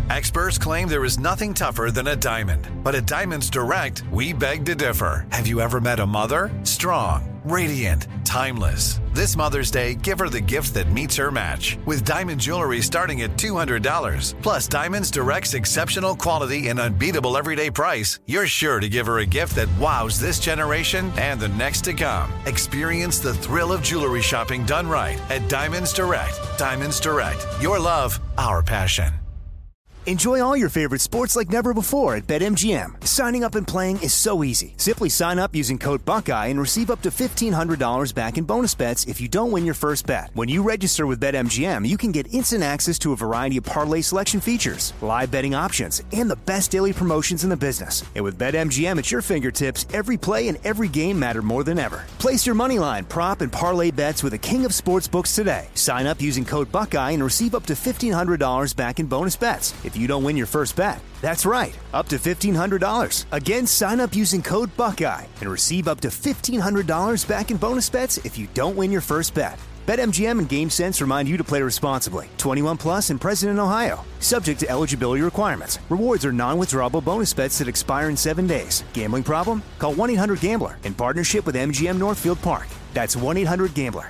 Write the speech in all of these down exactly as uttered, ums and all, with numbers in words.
Experts claim there is nothing tougher than a diamond. But at Diamonds Direct, we beg to differ. Have you ever met a mother? Strong, radiant, timeless. This Mother's Day, give her the gift that meets her match. With diamond jewelry starting at two hundred dollars. Plus Diamonds Direct's exceptional quality and unbeatable everyday price, you're sure to give her a gift that wows this generation and the next to come. Experience the thrill of jewelry shopping done right at Diamonds Direct. Diamonds Direct. Your love, our passion. Enjoy all your favorite sports like never before at BetMGM. Signing up and playing is so easy. Simply sign up using code Buckeye and receive up to fifteen hundred dollars back in bonus bets if you don't win your first bet. When you register with BetMGM, you can get instant access to a variety of parlay selection features, live betting options, and the best daily promotions in the business. And with BetMGM at your fingertips, every play and every game matter more than ever. Place your moneyline, prop, and parlay bets with the king of sportsbooks today. Sign up using code Buckeye and receive up to fifteen hundred dollars back in bonus bets if you don't win your first bet. That's right, up to fifteen hundred dollars. Again, sign up using code Buckeye and receive up to fifteen hundred dollars back in bonus bets if you don't win your first bet. BetMGM and GameSense remind you to play responsibly. twenty-one plus and present in Ohio. Subject to eligibility requirements. Rewards are non-withdrawable bonus bets that expire in seven days. Gambling problem? Call one eight hundred gambler in partnership with M G M Northfield Park. That's one eight hundred gambler.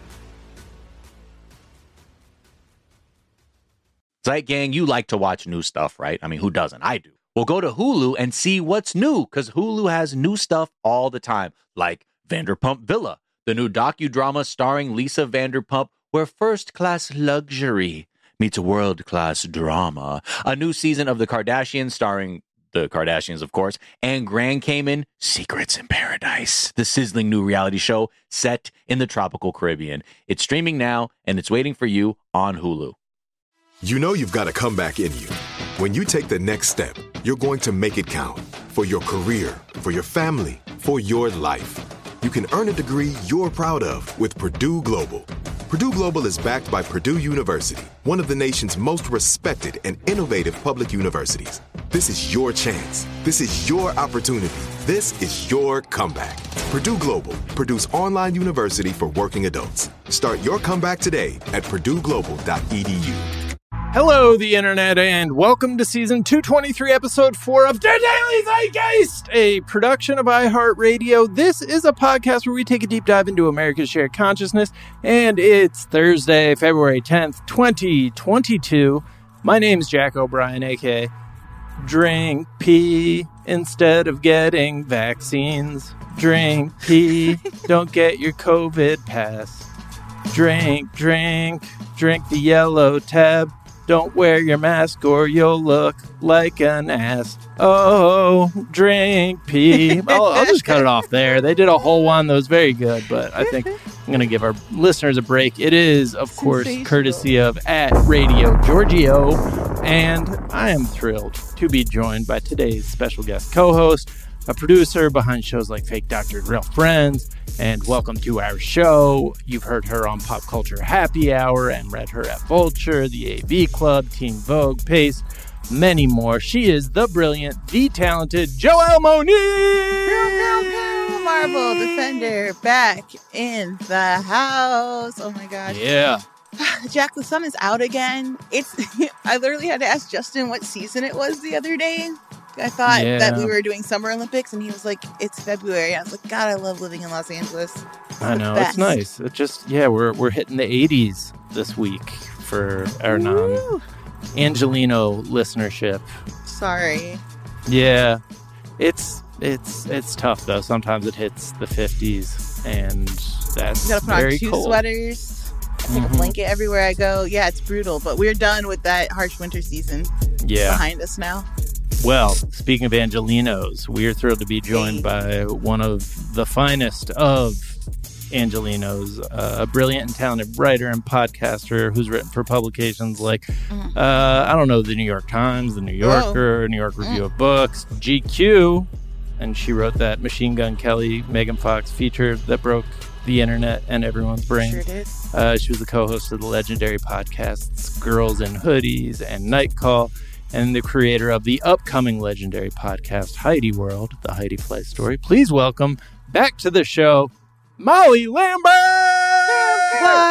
Zeit Gang, you like to watch new stuff, right? I mean, who doesn't? I do. Well, go to Hulu and see what's new, because Hulu has new stuff all the time, like Vanderpump Villa, the new docudrama starring Lisa Vanderpump, where first-class luxury meets world-class drama. A new season of The Kardashians starring the Kardashians, of course, and Grand Cayman, Secrets in Paradise, the sizzling new reality show set in the tropical Caribbean. It's streaming now, and it's waiting for you on Hulu. You know you've got a comeback in you. When you take the next step, you're going to make it count. For your career, for your family, for your life. You can earn a degree you're proud of with Purdue Global. Purdue Global is backed by Purdue University, one of the nation's most respected and innovative public universities. This is your chance. This is your opportunity. This is your comeback. Purdue Global, Purdue's online university for working adults. Start your comeback today at purdue global dot e d u. Hello, the internet, and welcome to season two twenty-three, episode four of The Daily Zeitgeist, a production of iHeartRadio. This is a podcast where we take a deep dive into America's shared consciousness, and it's Thursday, February tenth, twenty twenty-two. My name's Jack O'Brien, aka Drink Pee instead of getting vaccines. Drink Pee, don't get your COVID pass. Drink, drink, drink the yellow tab. Don't wear your mask or you'll look like an ass. Oh, drink pee. I'll, I'll just cut it off there. They did a whole one that was very good, but I think I'm going to give our listeners a break. It is, of course, courtesy of at Radio Giorgio, and I am thrilled to be joined by today's special guest co-host, a producer behind shows like Fake Doctors, Real Friends, and Welcome to Our Show. You've heard her on Pop Culture Happy Hour and read her at Vulture, The A V Club, Teen Vogue, Pace, many more. She is the brilliant, the talented Joelle Monique! Pew, pew, pew. Marvel Defender back in the house. Oh my gosh. Yeah. Jack, the sun is out again. It's. I literally had to ask Justin what season it was the other day. I thought yeah. that we were doing Summer Olympics, and he was like, it's February. I was like, God, I love living in Los Angeles. It's I know, best. it's nice. It just, yeah, we're we're hitting the eighties this week for our non-Angelino listenership. Sorry. Yeah, it's it's it's tough, though. Sometimes it hits the fifties, and that's you gotta put very on two cold. sweaters, take Mm-hmm. a blanket everywhere I go. Yeah, it's brutal, but we're done with that harsh winter season. Yeah. Behind us now. Well, speaking of Angelinos, we're thrilled to be joined by one of the finest of Angelinos, uh, a brilliant and talented writer and podcaster who's written for publications like, mm. uh, I don't know, the New York Times, the New Yorker, oh. New York Review mm. of Books, G Q, and she wrote that Machine Gun Kelly, Megan Fox feature that broke the internet and everyone's brain. Sure did. Uh, she was the co-host of the legendary podcasts Girls in Hoodies and Night Call, and the creator of the upcoming legendary podcast Heidi World, the Heidi Fly Story. Please welcome back to the show, Molly Lambert! What?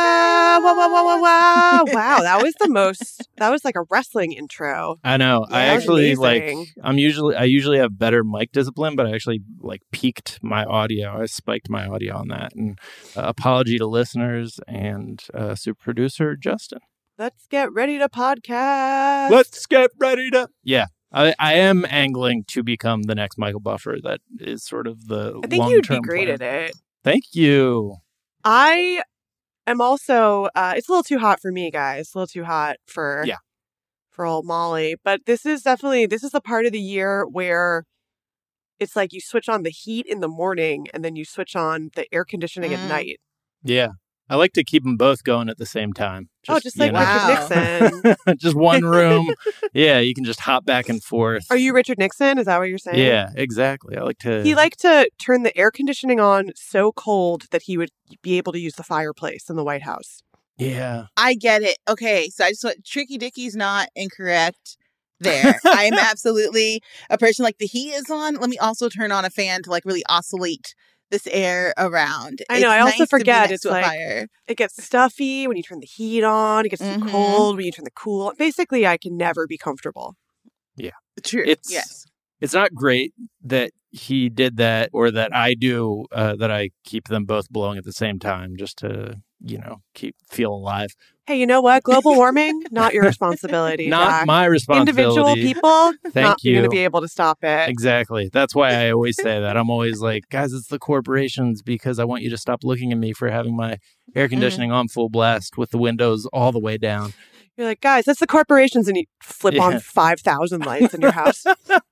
Wow, wow, wow, wow, wow, wow. Wow, that was the most, that was like a wrestling intro. I know. Yeah, I that was actually amazing. like, I'm usually, I usually have better mic discipline, but I actually like peaked my audio. I spiked my audio on that. And uh, apology to listeners and uh, super producer Justin. Let's get ready to podcast. Let's get ready to. Yeah. I, I am angling to become the next Michael Buffer. That is sort of the I think you'd be great plan. at it. Thank you. I am also, uh, it's a little too hot for me, guys. A little too hot for, yeah. for old Molly. But this is definitely, this is the part of the year where it's like you switch on the heat in the morning and then you switch on the air conditioning Mm. at night. Yeah. I like to keep them both going at the same time. Just, oh, just like know. Richard Nixon. Just one room. Yeah, you can just hop back and forth. Are you Richard Nixon? Is that what you're saying? Yeah, exactly. I like to... He liked to turn the air conditioning on so cold that he would be able to use the fireplace in the White House. Yeah. I get it. Okay, so I just want Tricky Dickie's not incorrect there. I am absolutely a person like the heat is on. Let me also turn on a fan to like really oscillate this air around. I know. It's I also nice to be forget next it's to a like fire. it gets stuffy when you turn the heat on. It gets Mhm. too cold when you turn the cool. Basically, I can never be comfortable. Yeah. True. It's, yes. It's not great that he did that or that I do, uh, that I keep them both blowing at the same time just to, you know, keep feel alive. Hey, you know what? Global warming, not your responsibility. Not Jack. my responsibility. Individual people, Thank not you. going to be able to stop it. Exactly. That's why I always say that. I'm always like, guys, it's the corporations because I want you to stop looking at me for having my air conditioning mm. on full blast with the windows all the way down. You're like, guys, that's the corporations, and you flip yeah. on five thousand lights in your house.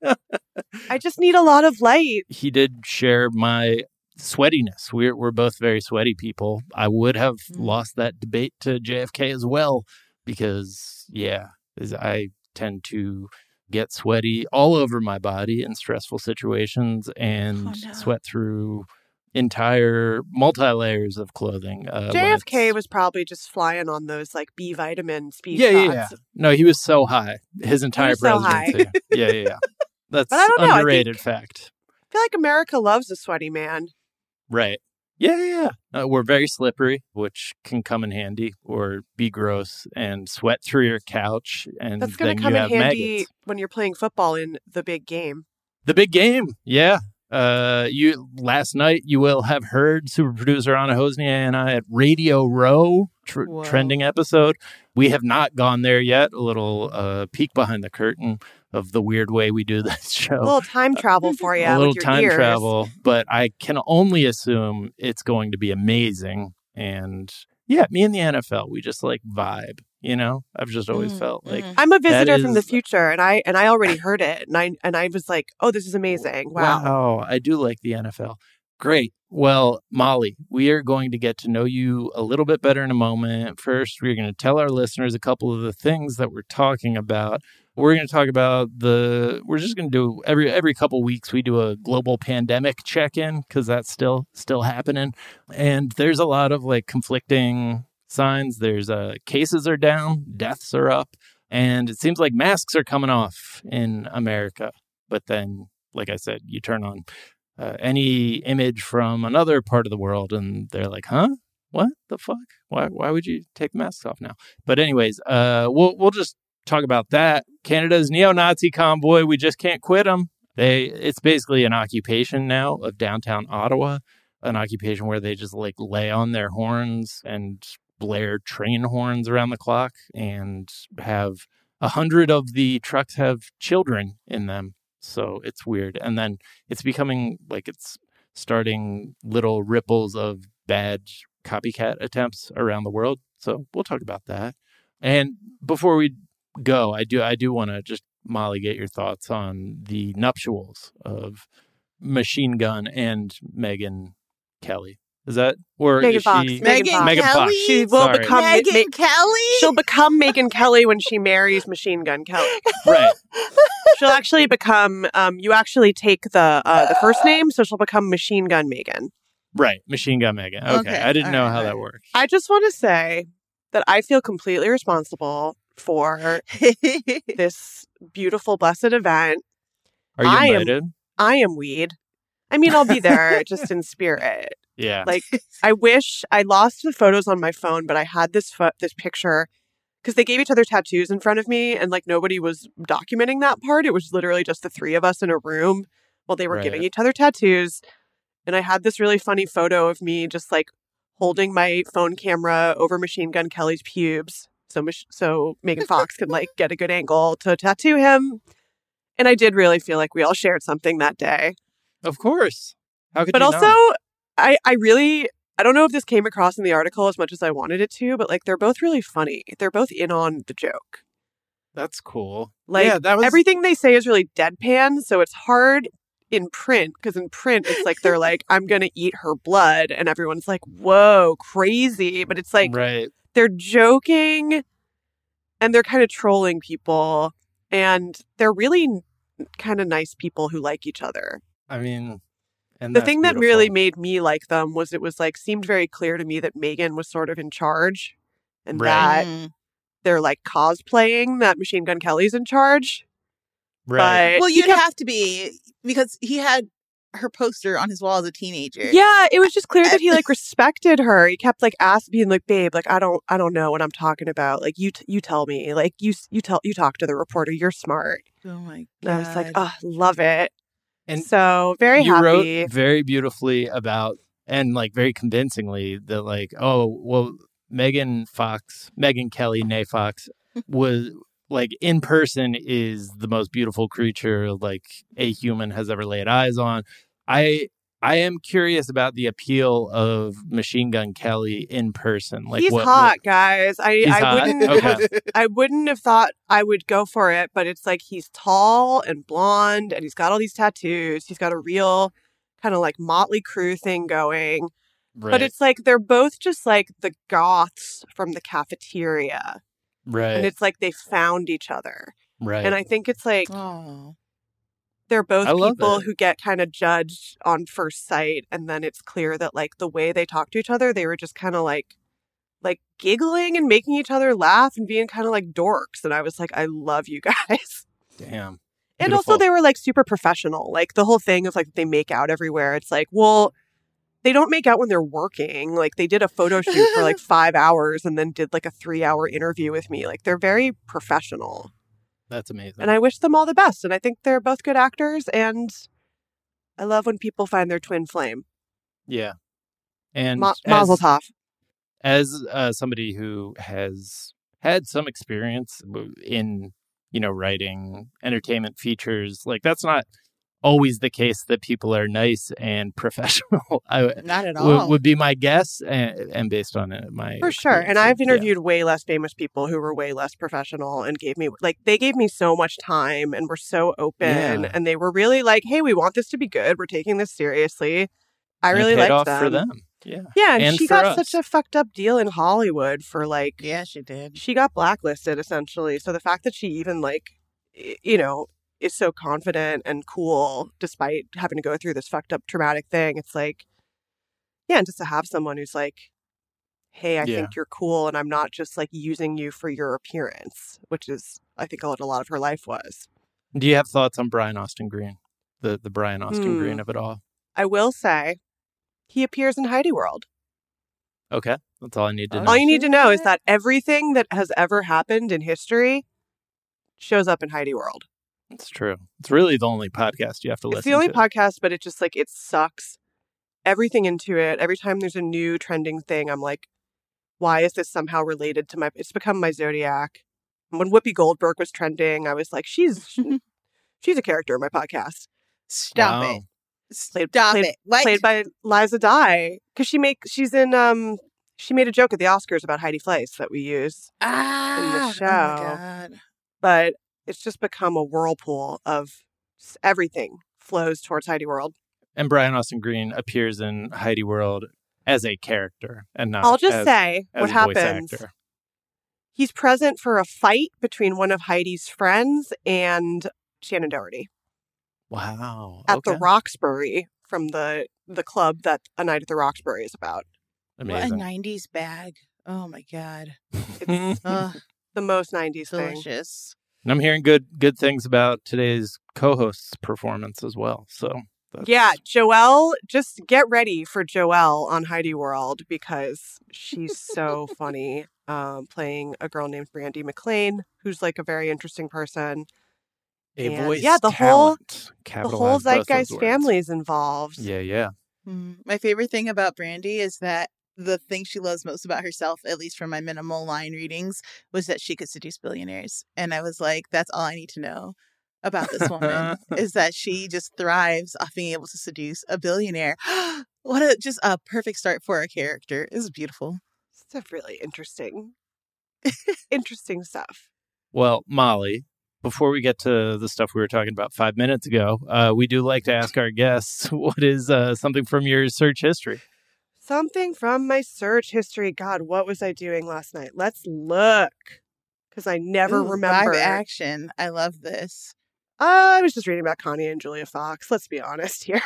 I just need a lot of light. He did share my sweatiness. We're we're both very sweaty people. I would have mm. lost that debate to J F K as well because, yeah, I tend to get sweaty all over my body in stressful situations and oh, no. sweat through entire multi-layers of clothing. Uh, J F K was probably just flying on those like B vitamin speed yeah, shots. Yeah, yeah. No, he was so high. His entire presidency. So yeah, yeah, yeah. That's but I don't know. underrated I think, fact. I feel like America loves a sweaty man. Right. Yeah, yeah, yeah. Uh, we're very slippery, which can come in handy, or be gross and sweat through your couch. And that's going to come in handy maggots. When you're playing football in the big game. The big game, yeah. Uh, you last night you will have heard super producer Anna Hosnia and I at Radio Row tr- trending episode. We have not gone there yet. A little uh, peek behind the curtain of the weird way we do this show. A little time travel for you. A little with your time ears. travel, but I can only assume it's going to be amazing. And yeah, me and the N F L, we just like vibe. You know, I've just always mm, felt like mm. I'm a visitor is... from the future, and I and I already heard it, and I and I was like, oh, this is amazing! Wow, wow, I do like the N F L. Great. Well, Molly, we are going to get to know you a little bit better in a moment. First, we're going to tell our listeners a couple of the things that we're talking about. We're going to talk about the. We're just going to do every every couple weeks. We do a global pandemic check-in because that's still still happening, and there's a lot of like conflicting signs. There's uh, cases are down, deaths are up, and it seems like masks are coming off in America. But then, like I said, you turn on uh, any image from another part of the world, and they're like, "Huh? What the fuck? Why? Why would you take the masks off now?" But anyways, uh, we'll we'll just talk about that. Canada's neo-Nazi convoy. We just can't quit them. They. It's basically an occupation now of downtown Ottawa, an occupation where they just like lay on their horns and blare train horns around the clock and have a hundred of the trucks have children in them. So it's weird. And then it's becoming like it's starting little ripples of bad copycat attempts around the world. So we'll talk about that. And before we go, I do I do want to just, Molly, get your thoughts on the nuptials of Machine Gun and Megyn Kelly. Is that or Megan is Fox? she Megan, Fox. Megan Kelly? She will Sorry. become Megan Ma- Kelly. She'll become Megan Kelly when she marries Machine Gun Kelly. Right. She'll actually become. Um, you actually take the uh, the first name, so she'll become Machine Gun Megan. Right, Machine Gun Megan. Okay, Okay. I didn't All know right, how all that right. worked. I just want to say that I feel completely responsible for this beautiful, blessed event. Are you I am- invited? I am weed. I mean, I'll be there just in spirit. Yeah. Like, I wish I lost the photos on my phone, but I had this fo- this picture because they gave each other tattoos in front of me, and like nobody was documenting that part. It was literally just the three of us in a room while they were Right. giving each other tattoos. And I had this really funny photo of me just like holding my phone camera over Machine Gun Kelly's pubes, so Mich- so Megan Fox could like get a good angle to tattoo him. And I did really feel like we all shared something that day. Of course. How could But you also, not? I, I really, I don't know if this came across in the article as much as I wanted it to, but like they're both really funny. They're both in on the joke. That's cool. Like yeah, that was everything they say is really deadpan, so it's hard in print because in print it's like they're like, I'm going to eat her blood. And everyone's like, whoa, crazy. But it's like right. they're joking and they're kind of trolling people. And they're really kind of nice people who like each other. I mean, and the that's thing that beautiful. really made me like them was it was like seemed very clear to me that Megan was sort of in charge and Right. that Mm. they're like cosplaying that Machine Gun Kelly's in charge. Right. But Well, he you'd kept- have to be because he had her poster on his wall as a teenager. Yeah, it was just clear that he like respected her. He kept like asking, being like, "Babe, like I don't, I don't know what I'm talking about. Like you, t- you tell me. Like you, s- you tell, you talk to the reporter. You're smart." Oh my god. And I was like, "Oh, love it." And so very you happy. wrote very beautifully about and like very convincingly that like, oh, well, Megan Fox, Megan Kelly, Nay Fox was like in person is the most beautiful creature like a human has ever laid eyes on. I I am curious about the appeal of Machine Gun Kelly in person. Like He's what, hot, what- guys. I, He's I hot? wouldn't, Okay. I wouldn't have thought I would go for it, but it's like he's tall and blonde, and he's got all these tattoos. He's got a real kind of like Motley Crue thing going. Right. But it's like they're both just like the goths from the cafeteria. right. And it's like they found each other. right. And I think it's like Oh. they're both I love people it. who get kind of judged on first sight. And then it's clear that like the way they talk to each other, they were just kind of like, like giggling and making each other laugh and being kind of like dorks. And I was like, I love you guys. Damn. And Beautiful. also they were like super professional. Like the whole thing of like they make out everywhere. It's like, well, they don't make out when they're working. Like they did a photo shoot for like five hours and then did like a three hour interview with me. Like they're very professional. That's amazing. And I wish them all the best. And I think they're both good actors. And I love when people find their twin flame. yeah. And Ma- as- Mazel tov. as uh, somebody who has had some experience w- in, you know, writing entertainment features, like that's not always the case that people are nice and professional. I Not at w- all. would be my guess, and, and based on it, my For sure. And experience. I've Yeah. interviewed way less famous people who were way less professional and gave me, like, they gave me so much time and were so open. Yeah. And they were really like, hey, we want this to be good. We're taking this seriously. I And it really paid liked off them. for them. Yeah, Yeah. And, And she for got us. such a fucked up deal in Hollywood for like, Yeah, she did. she got blacklisted essentially. So the fact that she even like, y- you know, is so confident and cool despite having to go through this fucked up traumatic thing, it's like, yeah, and just to have someone who's like, hey, I Yeah. think you're cool and I'm not just like using you for your appearance, which is, I think, what a lot of her life was. Do you have thoughts on Brian Austin Green, the the Brian Austin Hmm. Green of it all? I will say he appears in Heidi World. Okay, that's all I need to Oh, know. All you need to know is shit. that everything that has ever happened in history shows up in Heidi World. It's true. It's really the only podcast you have to listen It's the only to. podcast, but it just like it sucks everything into it. Every time there's a new trending thing, I'm like, why is this somehow related to my? It's become my Zodiac. When Whoopi Goldberg was trending, I was like, she's she's a character in my podcast. Stop Wow. it. Played- Stop played- it. What? Played by Liza Dye because she make she's in um she made a joke at the Oscars about Heidi Fleiss that we use, ah, in the Oh show. my God. but it's just become a whirlpool of s- everything flows towards Heidi World. And Brian Austin Green appears in Heidi World as a character and not I'll just as, say as what a voice happens. actor. He's present for a fight between one of Heidi's friends and Shannon Doherty Wow. at okay. the Roxbury from the the club that A Night at the Roxbury is about. What a Amazing. nineties bag. Oh my God. It's Ugh, the most nineties thing. delicious. And I'm hearing good good things about today's co-host's performance as well. So That's... Yeah, Joelle, just get ready for Joelle on Heidi World because she's so funny. Um, playing a girl named Brandy McLean, who's like a very interesting person. A and, voice yeah, the talent. whole the whole Zeitgeist family is involved. Yeah, yeah. Mm, my favorite thing about Brandy is that the thing she loves most about herself, at least from my minimal line readings, was that she could seduce billionaires. And I was like, that's all I need to know about this woman is that she just thrives off being able to seduce a billionaire. What a just a perfect start for a character. It was beautiful. It's really interesting, interesting stuff. Well, Molly, before we get to the stuff we were talking about five minutes ago, uh, we do like to ask our guests, what is uh, something from your search history? Something from my search history. God, what was I doing last night? Let's look. Because I never Ooh, remember. Live action. I love this. Uh, I was just reading about Kanye and Julia Fox. Let's be honest here.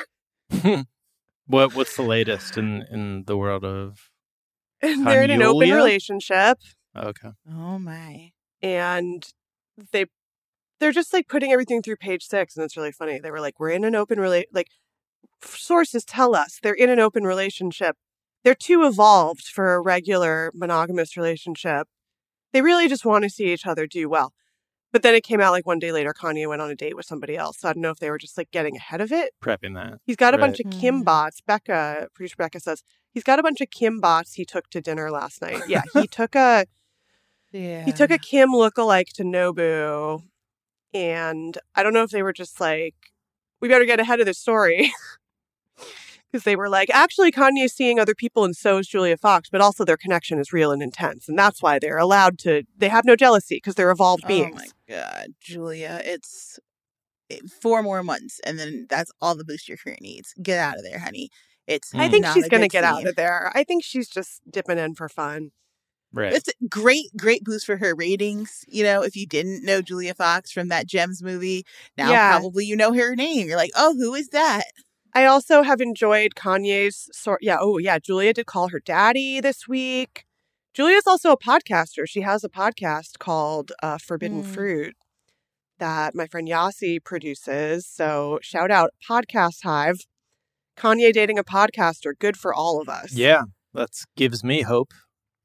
what What's the latest in, in the world of They're in an open Kanye-olia? relationship. Okay. Oh, my. And they, they're just like putting everything through page six. And it's really funny. They were like, we're in an open relationship. Like, sources tell us they're in an open relationship. They're too evolved for a regular monogamous relationship. They really just want to see each other do well. But then it came out like one day later, Kanye went on a date with somebody else. So I don't know if they were just like getting ahead of it. Prepping that. He's got a Right. bunch of Kim bots. Becca, producer Becca says, he's got a bunch of Kim bots he took to dinner last night. Yeah, he took a Yeah. he took a Kim lookalike to Nobu. And I don't know if they were just like, we better get ahead of this story. Because they were like, actually, Kanye's seeing other people and so is Julia Fox, but also their connection is real and intense. And that's why they're allowed to, they have no jealousy because they're evolved beings. Oh, my God. Julia, it's it, four more months, and then that's all the boost your career needs. Get out of there, honey. It's I think not she's a going to good get out scene. of there. I think she's just dipping in for fun. Right. It's a great, great boost for her ratings. You know, if you didn't know Julia Fox from that Gems movie, now Yeah. probably you know her name. You're like, oh, who is that? I also have enjoyed Kanye's sort. Yeah. Oh, yeah. Julia did call her daddy this week. Julia's also a podcaster. She has a podcast called uh, Forbidden Mm. Fruit that my friend Yasi produces. So shout out Podcast Hive. Kanye dating a podcaster. Good for all of us. Yeah, that gives me hope.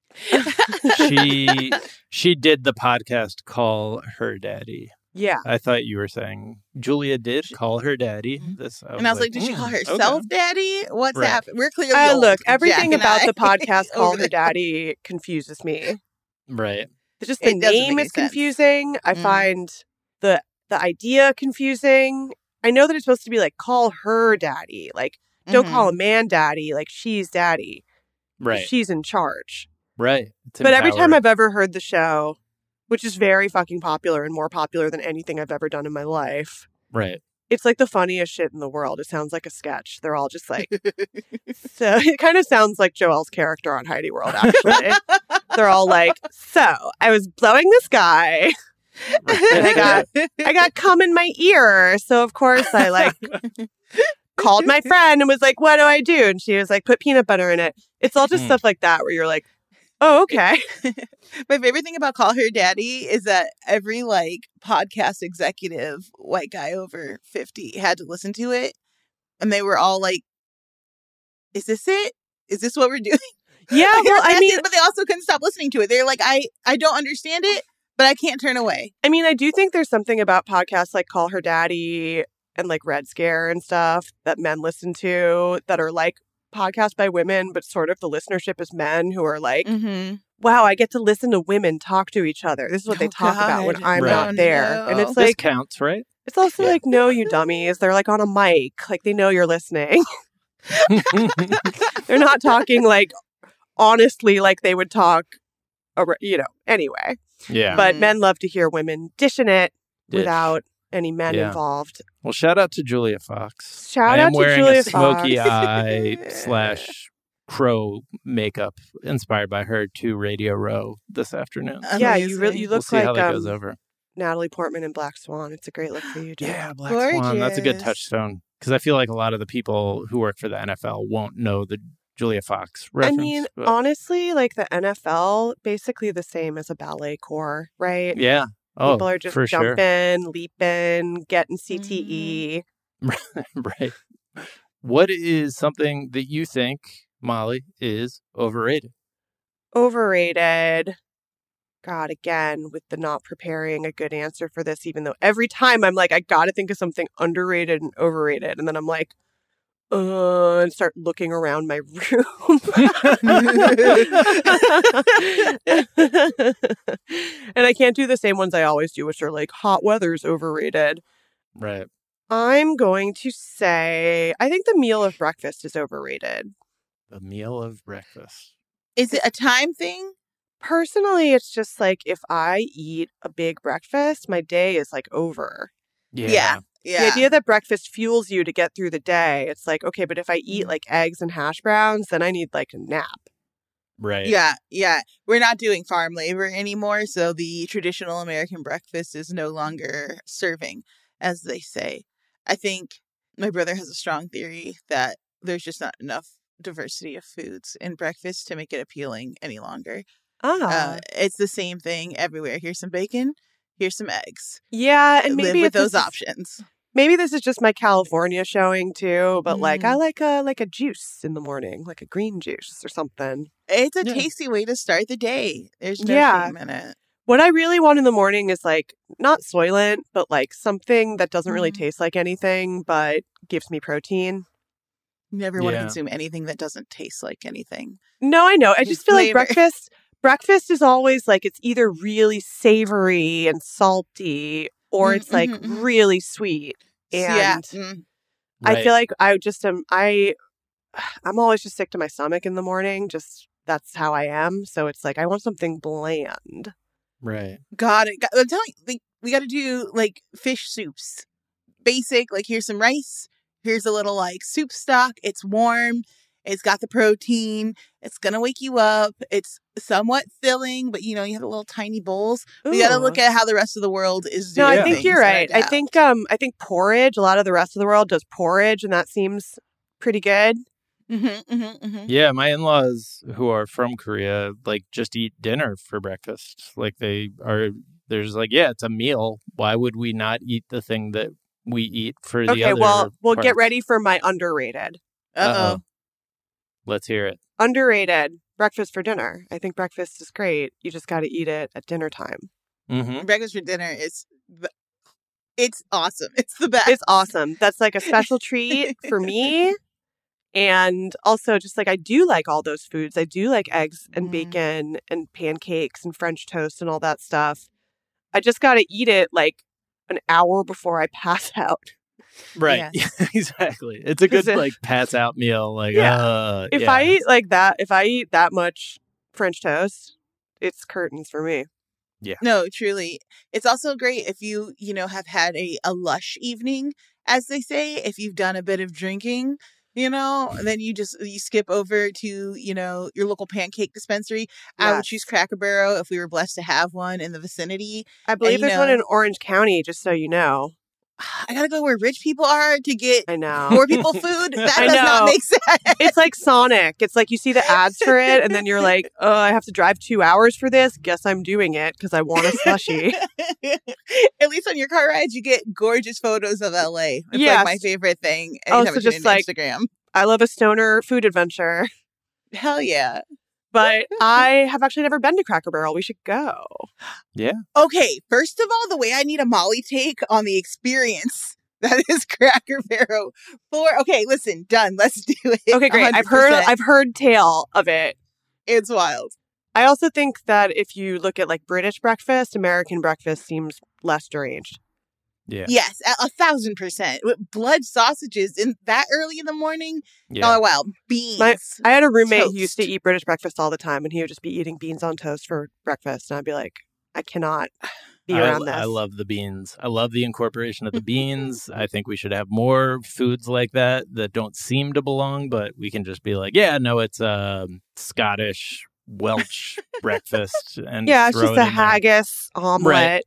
she she did the podcast Call Her Daddy. Yeah. I thought you were saying Julia did call her daddy. This, I And I was like, did she mm, call herself okay. daddy? What's Right. happening? We're clearly Uh, old, look, Jack everything and about I, the podcast Call over Her there. Daddy confuses me. Right. It's just the It doesn't name make is any sense. confusing. I Mm. find the the idea confusing. I know that it's supposed to be like call her daddy. Like don't Mhm. call a man daddy. Like she's daddy. Right. She's in charge. Right. It's But every time empowering. I've ever heard the show, which is very fucking popular and more popular than anything I've ever done in my life, Right. it's like the funniest shit in the world. It sounds like a sketch. They're all just like, so it kind of sounds like Joelle's character on Heidi World, actually. They're all like, so I was blowing this guy and I got, I got cum in my ear. So of course I like called my friend and was like, what do I do? And she was like, put peanut butter in it. It's all just Mm. stuff like that where you're like, oh, okay. My favorite thing about Call Her Daddy is that every like podcast executive, white guy over fifty, had to listen to it. And they were all like, is this it? Is this what we're doing? Yeah, well, I That's mean, it, but they also couldn't stop listening to it. They're like, I, I don't understand it, but I can't turn away. I mean, I do think there's something about podcasts like Call Her Daddy and like Red Scare and stuff that men listen to that are like podcasts by women, but sort of the listenership is men who are like, Mm-hmm. wow, I get to listen to women talk to each other. This is what they Oh, talk about when God. I'm Right. not there. No. And it's This like, counts, right? it's also Yeah. like, no, you dummies. They're like on a mic. Like they know you're listening. They're not talking like honestly like they would talk, ar- you know, anyway. Yeah. But Mhm. men love to hear women dishing it Dish. without any men Yeah. involved. Well, shout out to Julia Fox. Shout I am out to wearing Julia a smoky Fox. eye slash crow makeup inspired by her to Radio Row this afternoon. Yeah, you really you We'll look see how like that goes um, over. Natalie Portman in Black Swan. It's a great look for you, Jen. Yeah, Black Swan. That's a good Gorgeous. touchstone because I feel like a lot of the people who work for the N F L won't know the Julia Fox I reference. mean, but- honestly, like the N F L, basically the same as a ballet corps, right? yeah. Oh, People are just for sure. jumping, leaping, getting C T E. Right. What is something that you think, Molly, is overrated? Overrated. God, again, with the not preparing a good answer for this, even though every time I'm like, I got to think of something underrated and overrated. And then I'm like, uh, and start looking around my room. And I can't do the same ones I always do, which are like hot weather's overrated. Right. I'm going to say, I think the meal of breakfast is overrated. The meal of breakfast. Is it a time thing? Personally, it's just like if I eat a big breakfast, my day is like over. Yeah. Yeah. Yeah. The idea that breakfast fuels you to get through the day, it's like, okay, but if I eat like eggs and hash browns, then I need like a nap. Right. Yeah, yeah. We're not doing farm labor anymore, so the traditional American breakfast is no longer serving, as they say. I think my brother has a strong theory that there's just not enough diversity of foods in breakfast to make it appealing any longer. Ah. Uh, it's the same thing everywhere. Here's some bacon, here's some eggs. Yeah, and Live maybe with it's those this is- options. Maybe this is just my California showing too, but like I Mm. like a like a juice in the morning, like a green juice or something. It's a Yeah. tasty way to start the day. There's no Yeah. shame in it. What I really want in the morning is like not Soylent, but like something that doesn't really Mhm. taste like anything, but gives me protein. You never want to Yeah. consume anything that doesn't taste like anything. No, I know. I just feel like Flavor. breakfast breakfast is always like it's either really savory and salty or Mm, it's like mhm, mhm. really sweet. And yeah. Mm. I feel like I just am I I'm always just sick to my stomach in the morning. Just that's how I am. So it's like I want something bland. Right. Got it. Got, I'm telling you, like, we got to do like fish soups. Basic, like here's some rice. Here's a little like soup stock. It's warm. It's got the protein. It's going to wake you up. It's somewhat filling, but you know, you have the little tiny bowls. We got to Ooh. look at how the rest of the world is No, doing I think things you're right. I now. think um I think porridge, a lot of the rest of the world does porridge and that seems pretty good. Mhm, mhm, mhm. Yeah, my in-laws who are from Korea like just eat dinner for breakfast. Like they are there's like, yeah, it's a meal. Why would we not eat the thing that we eat for the Okay, other well, we'll get parts? ready for my underrated. Uh-oh. Let's hear it. Underrated breakfast for dinner. I think breakfast is great. You just got to eat it at dinner time. Mm-hmm. Breakfast for dinner is, the- it's awesome. It's the best. It's awesome. That's like a special treat for me. And also just like I do like all those foods. I do like eggs and Mhm. bacon and pancakes and French toast and all that stuff. I just got to eat it like an hour before I pass out. Right. Yes. Yeah, exactly. It's a good Because it- like pass out meal. Like, Yeah. uh, If yeah. I eat like that, if I eat that much French toast, it's curtains for me. No, truly. It's also great if you, you know, have had a, a lush evening, as they say, if you've done a bit of drinking, you know, then you just, you skip over to, you know, your local pancake dispensary. I would Yes. choose Cracker Barrel if we were blessed to have one in the vicinity. I believe you there's one know- in Orange County, just so you know. I gotta go where rich people are to get I know. poor people food. That I does not know. make sense. It's like Sonic. It's like you see the ads for it, and then you're like, oh, I have to drive two hours for this. Guess I'm doing it because I want a slushie. At least on your car rides, you get gorgeous photos of L A. It's Yes. like my favorite thing. Oh, anytime so I tune just into like- Instagram. I love a stoner food adventure, Hell yeah. but I have actually never been to Cracker Barrel. We should go. Okay, first of all, the way I need a Molly take on the experience that is Cracker Barrel for. Okay, listen, done. Let's do it. Okay, great. I've heard one hundred percent. I've heard tale of it. It's wild. I also think that if you look at like British breakfast, American breakfast seems less deranged. Yeah. Yes, a, a thousand percent. With blood sausages in that early in the morning. Yeah. Oh wow, beans. My- I had a roommate who used to Toast. eat British breakfast all the time, and he would just be eating beans on toast for breakfast. And I'd be like, I cannot be I, around this. I love the beans. I love the incorporation of the beans. I think we should have more foods like that that don't seem to belong, but we can just be like, yeah, no, it's um, Scottish Welsh breakfast, and Yeah, it's throw just it a in there. haggis omelet.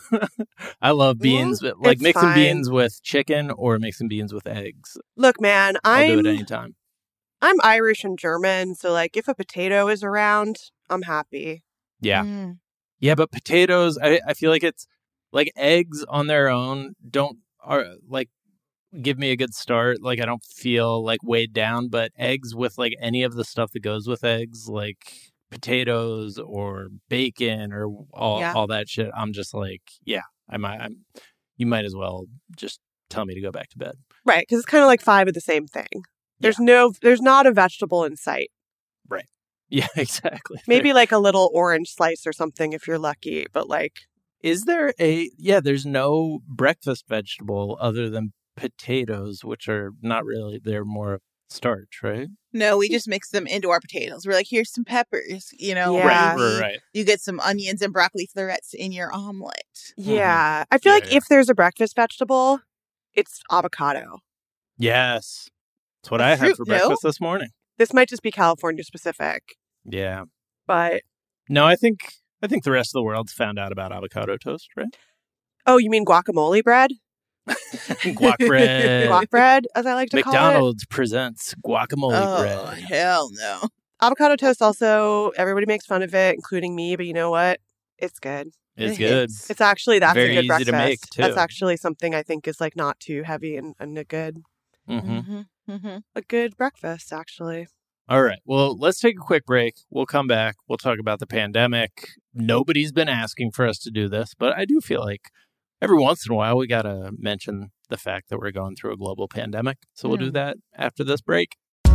I love beans, but like It's mixing fine. beans with chicken or mixing beans with eggs. Look, man, I'll do I'm it anytime. I'm Irish and German, so like if a potato is around, I'm happy. Yeah. Mm. Yeah, but potatoes, I, I feel like it's like eggs on their own don't are like give me a good start. Like, I don't feel like weighed down, but eggs with like any of the stuff that goes with eggs, like potatoes or bacon or all, Yeah. all that shit. I'm just like, yeah, I might, I'm, you might as well just tell me to go back to bed. Right, because it's kind of like five of the same thing. There's no, there's not a vegetable in sight. Right. Yeah, exactly. Maybe like a little orange slice or something if you're lucky, but like. Is there a, yeah, there's no breakfast vegetable other than potatoes, which are not really, they're more starch, right? No, we just mix them into our potatoes. We're like, here's some peppers, you know. Yeah. Right, maybe right, right. You get some onions and broccoli florets in your omelet. Yeah. I feel Yeah, like yeah. if there's a breakfast vegetable, it's avocado. Yes. That's what A I had fruit, for no? breakfast this morning. This might just be California specific, Yeah. but. No, I think I think the rest of the world's found out about avocado toast, right? Oh, you mean guacamole bread? Guac bread. Guac bread, as I like to call it. McDonald's presents guacamole Oh, bread. hell no. Avocado toast also, everybody makes fun of it, including me, but you know what? It's good. It's It good. hits. It's actually, that's Very a good easy breakfast. to make, too. That's actually something I think is like not too heavy and, and a good, Mm-hmm. Mm-hmm. Mm-hmm. a good breakfast, actually. All right. Well, let's take a quick break. We'll come back. We'll talk about the pandemic. Nobody's been asking for us to do this, but I do feel like every once in a while we got to mention the fact that we're going through a global pandemic. So we'll do Mm. that after this break.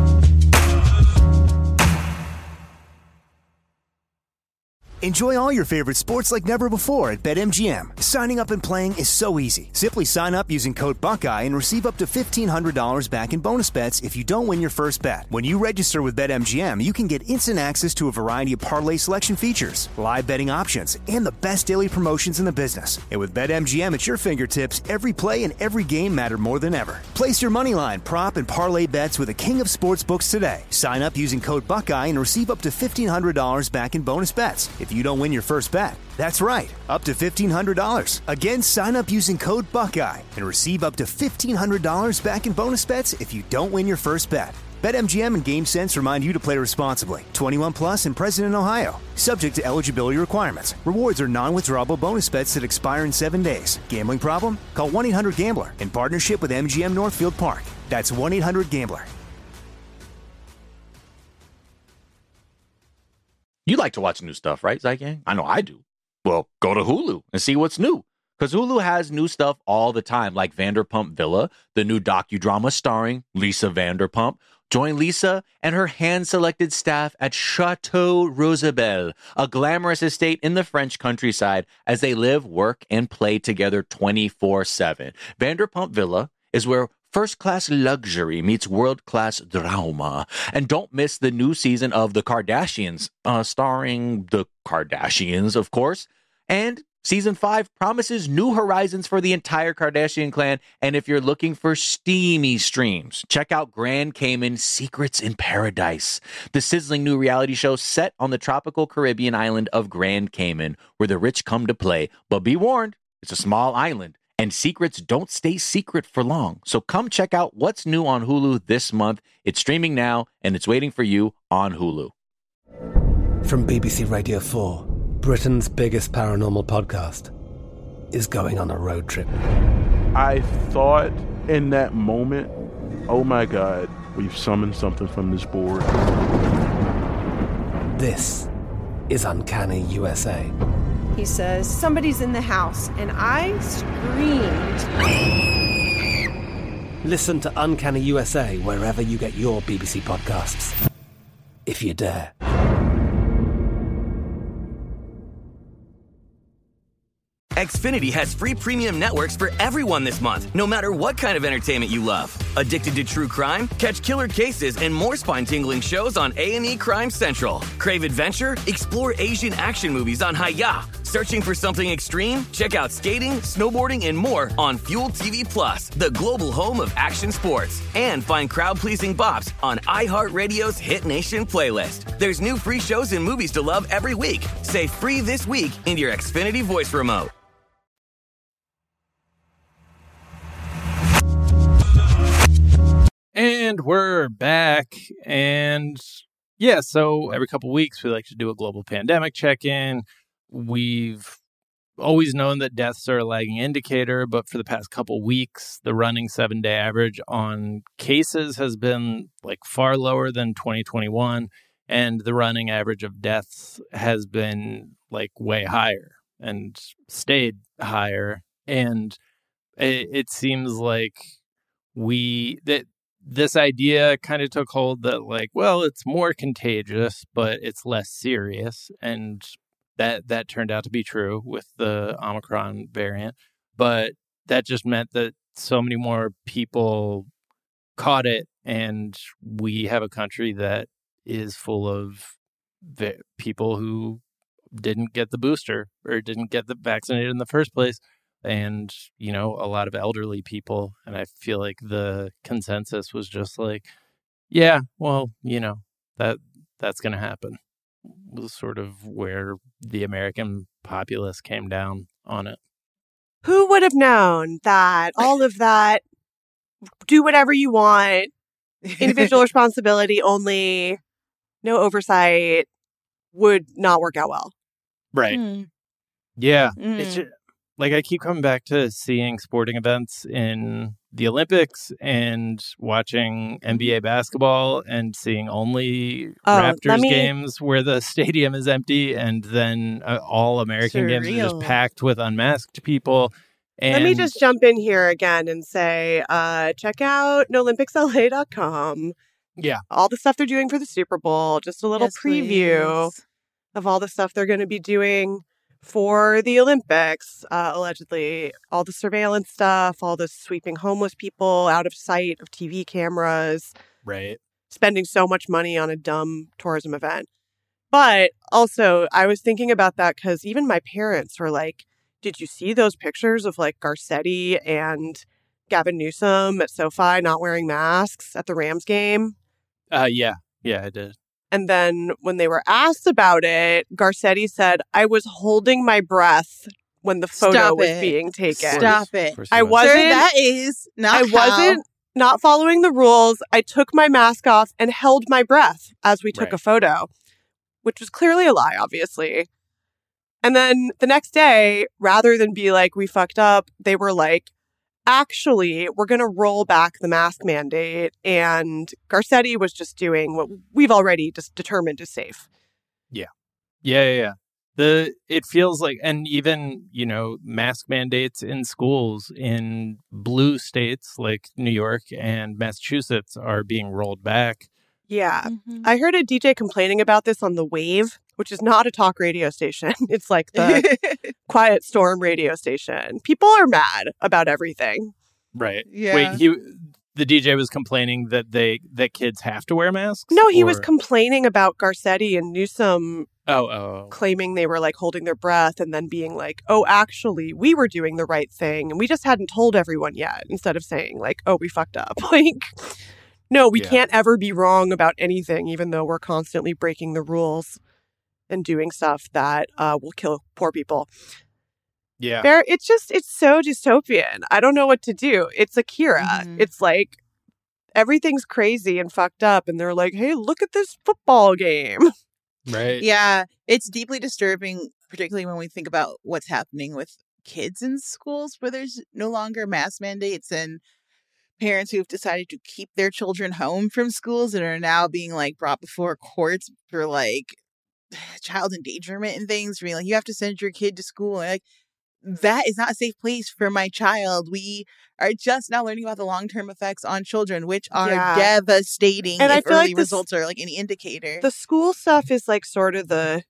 Enjoy all your favorite sports like never before at BetMGM. Signing up and playing is so easy. Simply sign up using code Buckeye and receive up to fifteen hundred dollars back in bonus bets if you don't win your first bet. When you register with BetMGM, you can get instant access to a variety of parlay selection features, live betting options, and the best daily promotions in the business. And with BetMGM at your fingertips, every play and every game matter more than ever. Place your moneyline, prop, and parlay bets with the king of sportsbooks today. Sign up using code Buckeye and receive up to fifteen hundred dollars back in bonus bets if you don't win your first bet. That's right, up to fifteen hundred dollars. Again, sign up using code Buckeye and receive up to fifteen hundred dollars back in bonus bets if you don't win your first bet. BetMGM and GameSense remind you to play responsibly. twenty-one plus and present in Ohio. Subject to eligibility requirements. Rewards are non-withdrawable bonus bets that expire in seven days. Gambling problem? Call one eight hundred gambler in partnership with M G M Northfield Park. That's one eight hundred gambler. You like to watch new stuff, right, Zygang? I know I do. Well, go to Hulu and see what's new. Because Hulu has new stuff all the time, like Vanderpump Villa, the new docudrama starring Lisa Vanderpump. Join Lisa and her hand-selected staff at Chateau Rosabelle, a glamorous estate in the French countryside, as they live, work, and play together twenty-four seven. Vanderpump Villa is where first-class luxury meets world-class drama. And don't miss the new season of The Kardashians, uh, starring the Kardashians, of course. And season five promises new horizons for the entire Kardashian clan. And if you're looking for steamy streams, check out Grand Cayman Secrets in Paradise, the sizzling new reality show set on the tropical Caribbean island of Grand Cayman, where the rich come to play. But be warned, it's a small island, and secrets don't stay secret for long. So come check out what's new on Hulu this month. It's streaming now, and it's waiting for you on Hulu. From B B C Radio four, Britain's biggest paranormal podcast is going on a road trip. I thought in that moment, oh my God, we've summoned something from this board. This is Uncanny U S A. He says, somebody's in the house, and I screamed. Listen to Uncanny U S A wherever you get your B B C podcasts, if you dare. Xfinity has free premium networks for everyone this month, no matter what kind of entertainment you love. Addicted to true crime? Catch killer cases and more spine-tingling shows on A and E Crime Central. Crave adventure? Explore Asian action movies on Hi-Ya. Searching for something extreme? Check out skating, snowboarding, and more on Fuel T V Plus, the global home of action sports. And find crowd-pleasing bops on iHeartRadio's Hit Nation playlist. There's new free shows and movies to love every week. Say free this week in your Xfinity voice remote. And we're back. And yeah, so every couple weeks we like to do a global pandemic check-in. We've always known that deaths are a lagging indicator, but for the past couple weeks, the running seven-day average on cases has been like far lower than twenty twenty-one, and the running average of deaths has been like way higher and stayed higher. And it, it seems like we that this idea kind of took hold that like, well, it's more contagious, but it's less serious, and That that turned out to be true with the Omicron variant, but that just meant that so many more people caught it, and we have a country that is full of vi- people who didn't get the booster or didn't get the vaccinated in the first place, and, you know, a lot of elderly people. And I feel like the consensus was just like, yeah, well, you know, that that's going to happen. Was sort of where the American populace came down on it. Who would have known that all of that, do whatever you want, individual responsibility only, no oversight, would not work out well? Right. Mm. Yeah. Mm. It's just, like I keep coming back to seeing sporting events in the Olympics and watching N B A basketball and seeing only Oh, Raptors let me- games where the stadium is empty, and then uh, all American games are just Surreal. packed with unmasked people. And Let me just jump in here again and say, uh, check out no olympics l a dot com. Yeah. All the stuff they're doing for the Super Bowl, just a little Yes, preview please. of all the stuff they're going to be doing for the Olympics, uh, allegedly. All the surveillance stuff, all the sweeping homeless people out of sight of T V cameras, Right. spending so much money on a dumb tourism event. But also, I was thinking about that because even my parents were like, did you see those pictures of like Garcetti and Gavin Newsom at SoFi not wearing masks at the Rams game? Uh, yeah. Yeah, I did. And then when they were asked about it, Garcetti said, I was holding my breath when the photo Stop was it. being taken. Stop it. Of course he I was. wasn't. Sir, that is not I how- wasn't not following the rules. I took my mask off and held my breath as we took Right. a photo, which was clearly a lie, obviously. And then the next day, rather than be like, we fucked up, they were like, actually, we're going to roll back the mask mandate. And Garcetti was just doing what we've already just determined is safe. Yeah, yeah, yeah. The it feels like, and even, you know, mask mandates in schools in blue states like New York and Massachusetts are being rolled back. Yeah. Mhm. I heard a D J complaining about this on The Wave, which is not a talk radio station. It's like the Quiet Storm radio station. People are mad about everything. Right. Yeah. Wait, he the D J was complaining that they that kids have to wear masks? No, he was Or- complaining about Garcetti and Newsom Oh, oh. claiming they were like holding their breath and then being like, oh, actually, we were doing the right thing and we just hadn't told everyone yet, instead of saying like, oh, we fucked up. Like, no, we Yeah. can't ever be wrong about anything, even though we're constantly breaking the rules and doing stuff that uh, will kill poor people. Yeah. There, it's just, it's so dystopian. I don't know what to do. It's Akira. Mhm. It's like everything's crazy and fucked up. And they're like, hey, look at this football game. Right. Yeah, it's deeply disturbing, particularly when we think about what's happening with kids in schools where there's no longer mask mandates, and parents who've decided to keep their children home from schools and are now being like brought before courts for like child endangerment and things, being like, you have to send your kid to school. And like, that is not a safe place for my child. We are just now learning about the long-term effects on children, which are Yeah. devastating. And I if feel like early this- results are like any indicator. The school stuff is like sort of the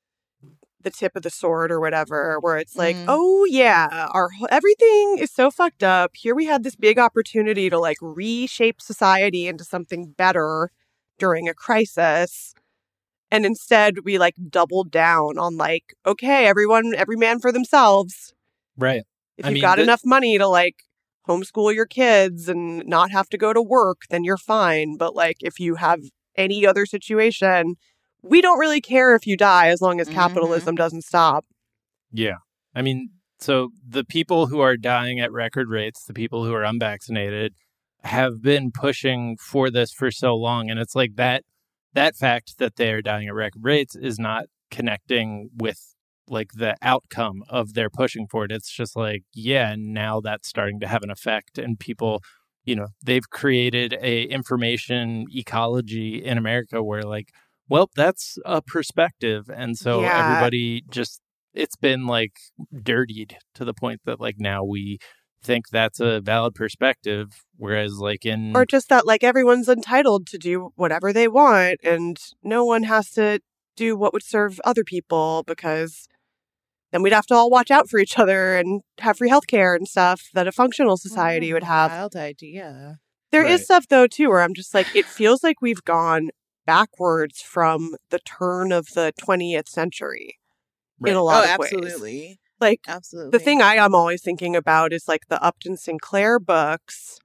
the tip of the sword or whatever, where it's like, Mm. oh yeah, our whole- everything is so fucked up. Here we had this big opportunity to like reshape society into something better during a crisis. And instead we like doubled down on like, okay, everyone, every man for themselves. Right. If I you've mean, got the- enough money to like homeschool your kids and not have to go to work, then you're fine. But like if you have any other situation, we don't really care if you die as long as Mhm. capitalism doesn't stop. Yeah. I mean, so the people who are dying at record rates, the people who are unvaccinated, have been pushing for this for so long. And it's like that that fact that they are dying at record rates is not connecting with like the outcome of their pushing for it. It's just like, yeah, now that's starting to have an effect, and people, you know, they've created a information ecology in America where like, well, that's a perspective. And so Yeah. everybody just, it's been like dirtied to the point that like now we think that's a valid perspective. Whereas like in, Or just that like everyone's entitled to do whatever they want and no one has to do what would serve other people, because then we'd have to all watch out for each other and have free healthcare and stuff that a functional society would have. Wild idea. There is Right. stuff though too where I'm just like, it feels like we've gone backwards from the turn of the twentieth century Right. in a Oh, lot of ways. absolutely. Like Absolutely. the thing I am always thinking about is like the Upton Sinclair books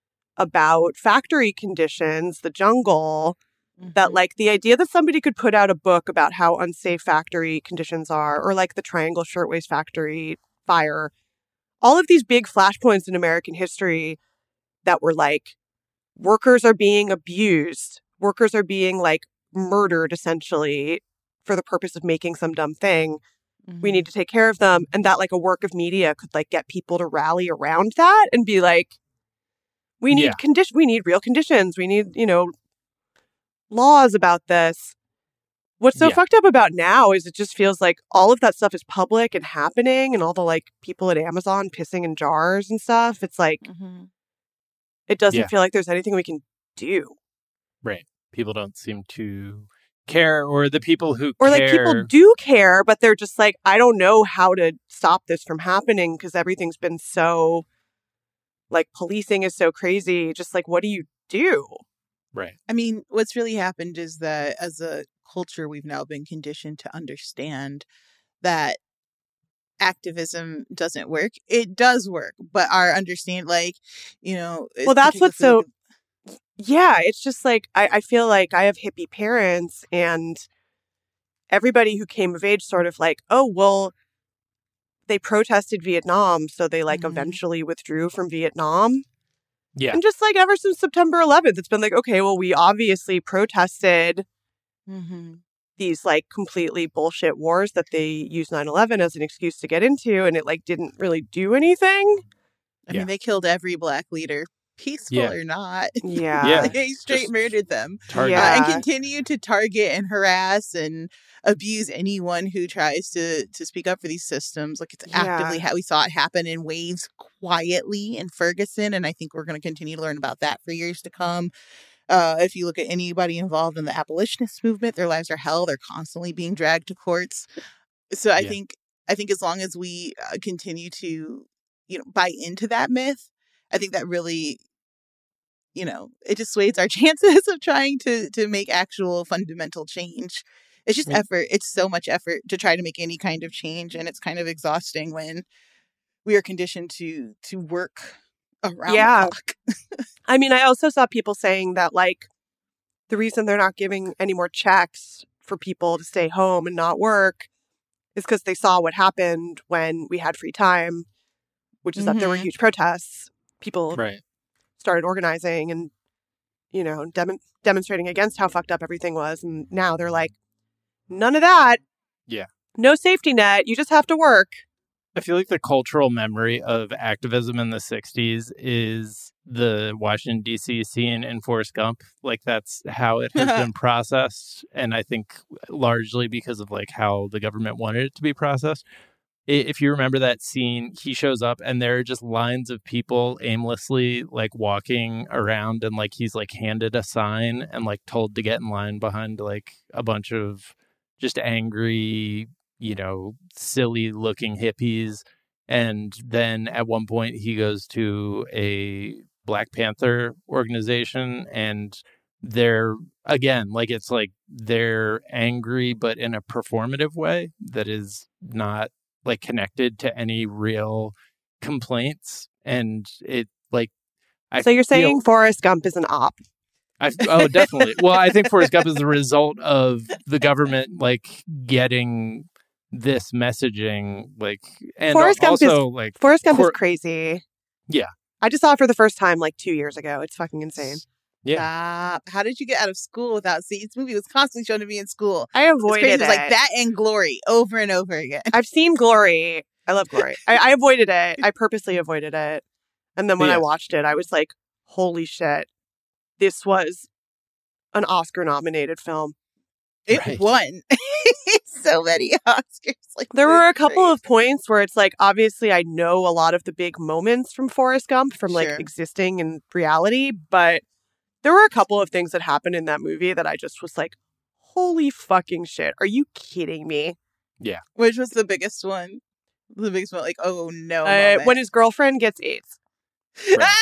about factory conditions, the jungle, that like the idea that somebody could put out a book about how unsafe factory conditions are, or like the Triangle Shirtwaist Factory fire, all of these big flashpoints in American history that were like workers are being abused, workers are being like murdered essentially for the purpose of making some dumb thing. We need to take care of them. And that like a work of media could like get people to rally around that and be like, we need Yeah. condition, we need real conditions. We need, you know, laws about this. What's so Yeah. fucked up about now is it just feels like all of that stuff is public and happening, and all the like people at Amazon pissing in jars and stuff. It's like, Mm-hmm. it doesn't Yeah. feel like there's anything we can do. right. People don't seem to care, or the people who Or like care, people do care, but they're just like, I don't know how to stop this from happening because everything's been so, like, policing is so crazy. Just like, what do you do? right. I mean, what's really happened is that as a culture, we've now been conditioned to understand that activism doesn't work. It does work, but our understand, like, you know, Well, that's particularly what's if we look so, yeah, it's just like, I, I feel like I have hippie parents, and everybody who came of age sort of like, oh, well, they protested Vietnam, so they like Mhm. eventually withdrew from Vietnam. Yeah. And just like ever since September eleventh, it's been like, okay, well, we obviously protested Mm-hmm. these like completely bullshit wars that they use nine eleven as an excuse to get into, and it like didn't really do anything. I Yeah. mean, they killed every black leader, peaceful Yeah. or not. Yeah. Yeah. They straight Just murdered them. target. Uh, and Yeah. continue to target and harass and abuse anyone who tries to to speak up for these systems. Like, it's actively Yeah. how we saw it happen in waves quietly in Ferguson, and I think we're going to continue to learn about that for years to come. Uh, if you look at anybody involved in the abolitionist movement, their lives are hell. They're constantly being dragged to courts. So I Yeah. think I think as long as we uh, continue to, you know, buy into that myth, I think that really, you know, it dissuades our chances of trying to to make actual fundamental change. It's just Right. effort. It's so much effort to try to make any kind of change, and it's kind of exhausting when we are conditioned to to work around Yeah. the clock. I mean, I also saw people saying that like the reason they're not giving any more checks for people to stay home and not work is because they saw what happened when we had free time, which is that there were Mhm. huge protests. People Right. started organizing and, you know, dem- demonstrating against how fucked up everything was. And now they're like, none of that. Yeah. No safety net. You just have to work. I feel like the cultural memory of activism in the sixties is the Washington, D C scene in Forrest Gump. Like, that's how it has been processed. And I think largely because of like how the government wanted it to be processed. I- If you remember that scene, he shows up and there are just lines of people aimlessly like walking around, and like he's like handed a sign and like told to get in line behind like a bunch of just angry, you know, silly looking hippies. And then at one point he goes to a Black Panther organization, and they're again, like, it's like they're angry, but in a performative way that is not like connected to any real complaints. And it like, I so you're feel- saying Forrest Gump is an op? I, oh, definitely. Well, I think Forrest Gump is the result of the government like getting this messaging, like, and Forrest Gump also is, like Forrest Gump cor- is crazy. Yeah. I just saw it for the first time like two years ago. It's fucking insane. Yeah. Stop. How did you get out of school without seeing this movie? Was constantly shown to me in school. I avoided it. it. It was like that and Glory over and over again. I've seen Glory. I love Glory. I, I avoided it. I purposely avoided it. And then when Yeah. I watched it, I was like, holy shit. This was an Oscar-nominated film. It Right. won so many Oscars. Like There were a it's couple crazy. of points where it's like, obviously, I know a lot of the big moments from Forrest Gump from like Sure. existing in reality, but there were a couple of things that happened in that movie that I just was like, holy fucking shit. Are you kidding me? Which was the biggest one? The biggest one, like, oh no. Uh, moment. when his girlfriend gets AIDS. Right.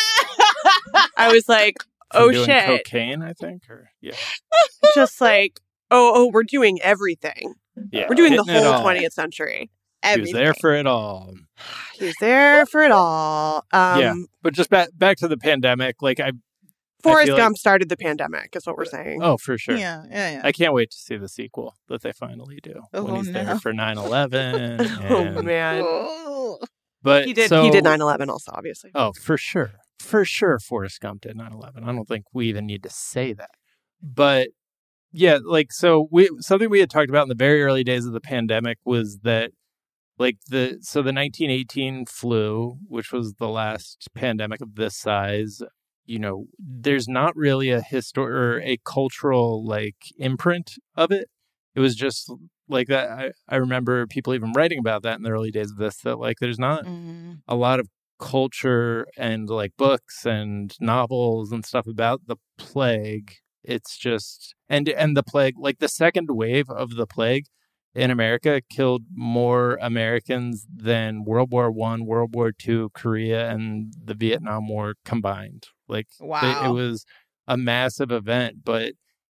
I was like, From oh doing shit. cocaine, I think, or yeah, Just like, oh, oh, we're doing everything. yeah. We're doing the Hitting it whole all. twentieth century. He was there for it all. He was there for it all. Um, Yeah. But just back back to the pandemic, like I. Forrest feel like- Gump started the pandemic, is what we're saying. Oh, for sure. Yeah, yeah, yeah. I can't wait to see the sequel that they finally do Oh, when he's no. there for nine eleven. Oh, man. Oh. But He did, so, he did nine eleven also, obviously. Oh, for sure. For sure, Forrest Gump did nine eleven. I don't think we even need to say that. But yeah, like, so we something we had talked about in the very early days of the pandemic was that, like, the so the nineteen eighteen flu, which was the last pandemic of this size, you know, there's not really a histor or a cultural, like, imprint of it. It was just like that. I, I remember people even writing about that in the early days of this, that, like, there's not Mm. a lot of culture and like books and novels and stuff about the plague. It's just and and the plague, like the second wave of the plague in America killed more Americans than World War One, World War Two, Korea, and the Vietnam War combined. Like Wow. it, it was a massive event, but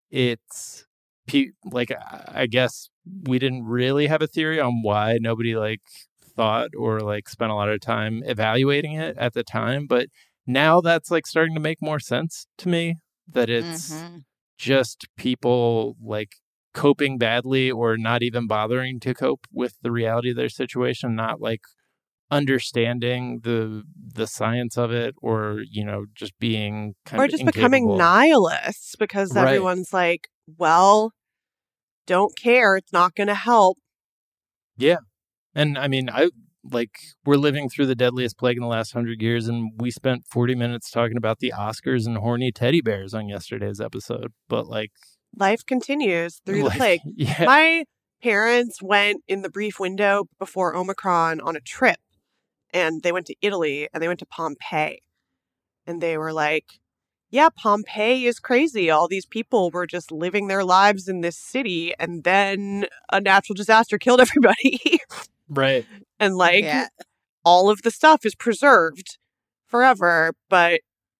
it's pe- like I I guess we didn't really have a theory on why nobody like thought or like spent a lot of time evaluating it at the time, but now that's like starting to make more sense to me, that it's Mhm. just people like coping badly or not even bothering to cope with the reality of their situation, not like understanding the the science of it, or you know, just being kind Or of just becoming incapable. nihilists because Right. everyone's like, well, don't care. It's not going to help. Yeah. And I mean, I like we're living through the deadliest plague in the last hundred years, and we spent forty minutes talking about the Oscars and horny teddy bears on yesterday's episode. But like, Life continues through the like, plague. yeah, My parents went in the brief window before Omicron on a trip, and they went to Italy and they went to Pompeii. And they were like, yeah, Pompeii is crazy. All these people were just living their lives in this city, and then a natural disaster killed everybody. right. And like, Yeah. all of the stuff is preserved forever. But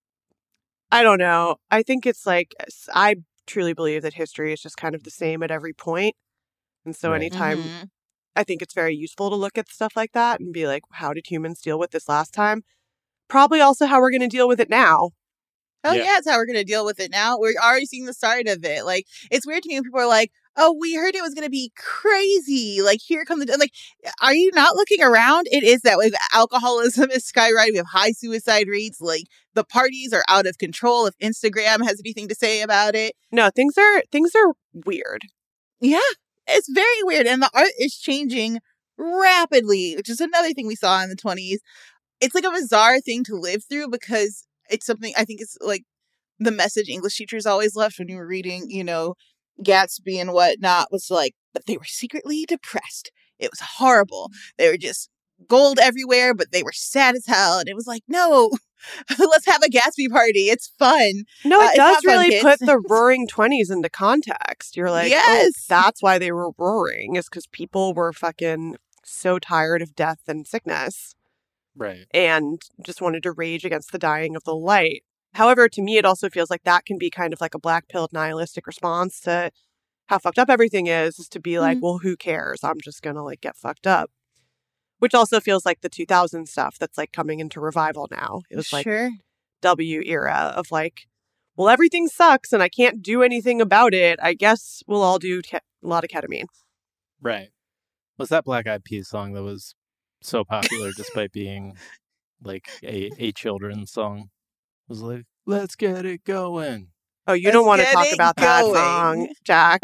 I don't know. I think it's like, I truly believe that history is just kind of the same at every point. And so Right. anytime, Mhm. I think it's very useful to look at stuff like that and be like, how did humans deal with this last time? Probably also how we're going to deal with it now. Oh Yeah. yeah, that's how we're gonna deal with it now. We're already seeing the start of it. Like, it's weird to me when people are like, "Oh, we heard it was gonna be crazy." Like, here comes the I'm like, are you not looking around? It is that way. Alcoholism is skyrocketing. We have high suicide rates. Like, the parties are out of control. If Instagram has anything to say about it, No, things are things are weird. yeah, it's very weird. And the art is changing rapidly, which is another thing we saw in the twenties. It's like a bizarre thing to live through because it's something I think it's like the message English teachers always left when you were reading, you know, Gatsby and whatnot was like, but they were secretly depressed. It was horrible. They were just gold everywhere, but they were sad as hell. And it was like, no, let's have a Gatsby party. It's fun. No, Uh, it it's does not fun, really kids. put the roaring twenties into context. You're like, Yes. oh, that's why they were roaring, is because people were fucking so tired of death and sickness Right. and just wanted to rage against the dying of the light. However, to me, it also feels like that can be kind of like a black-pilled nihilistic response to how fucked up everything is, is to be like, Mhm. well, who cares? I'm just going to like get fucked up. Which also feels like the two thousand stuff that's like coming into revival now. It was like sure. W era of like, well, everything sucks and I can't do anything about it. I guess we'll all do ke- a lot of ketamine. Right. Was that Black Eyed Peas song that was so popular despite being like a, a children's song? It was like, let's get it going. Oh, you Let's don't want to get talk it about that going. song, Jack.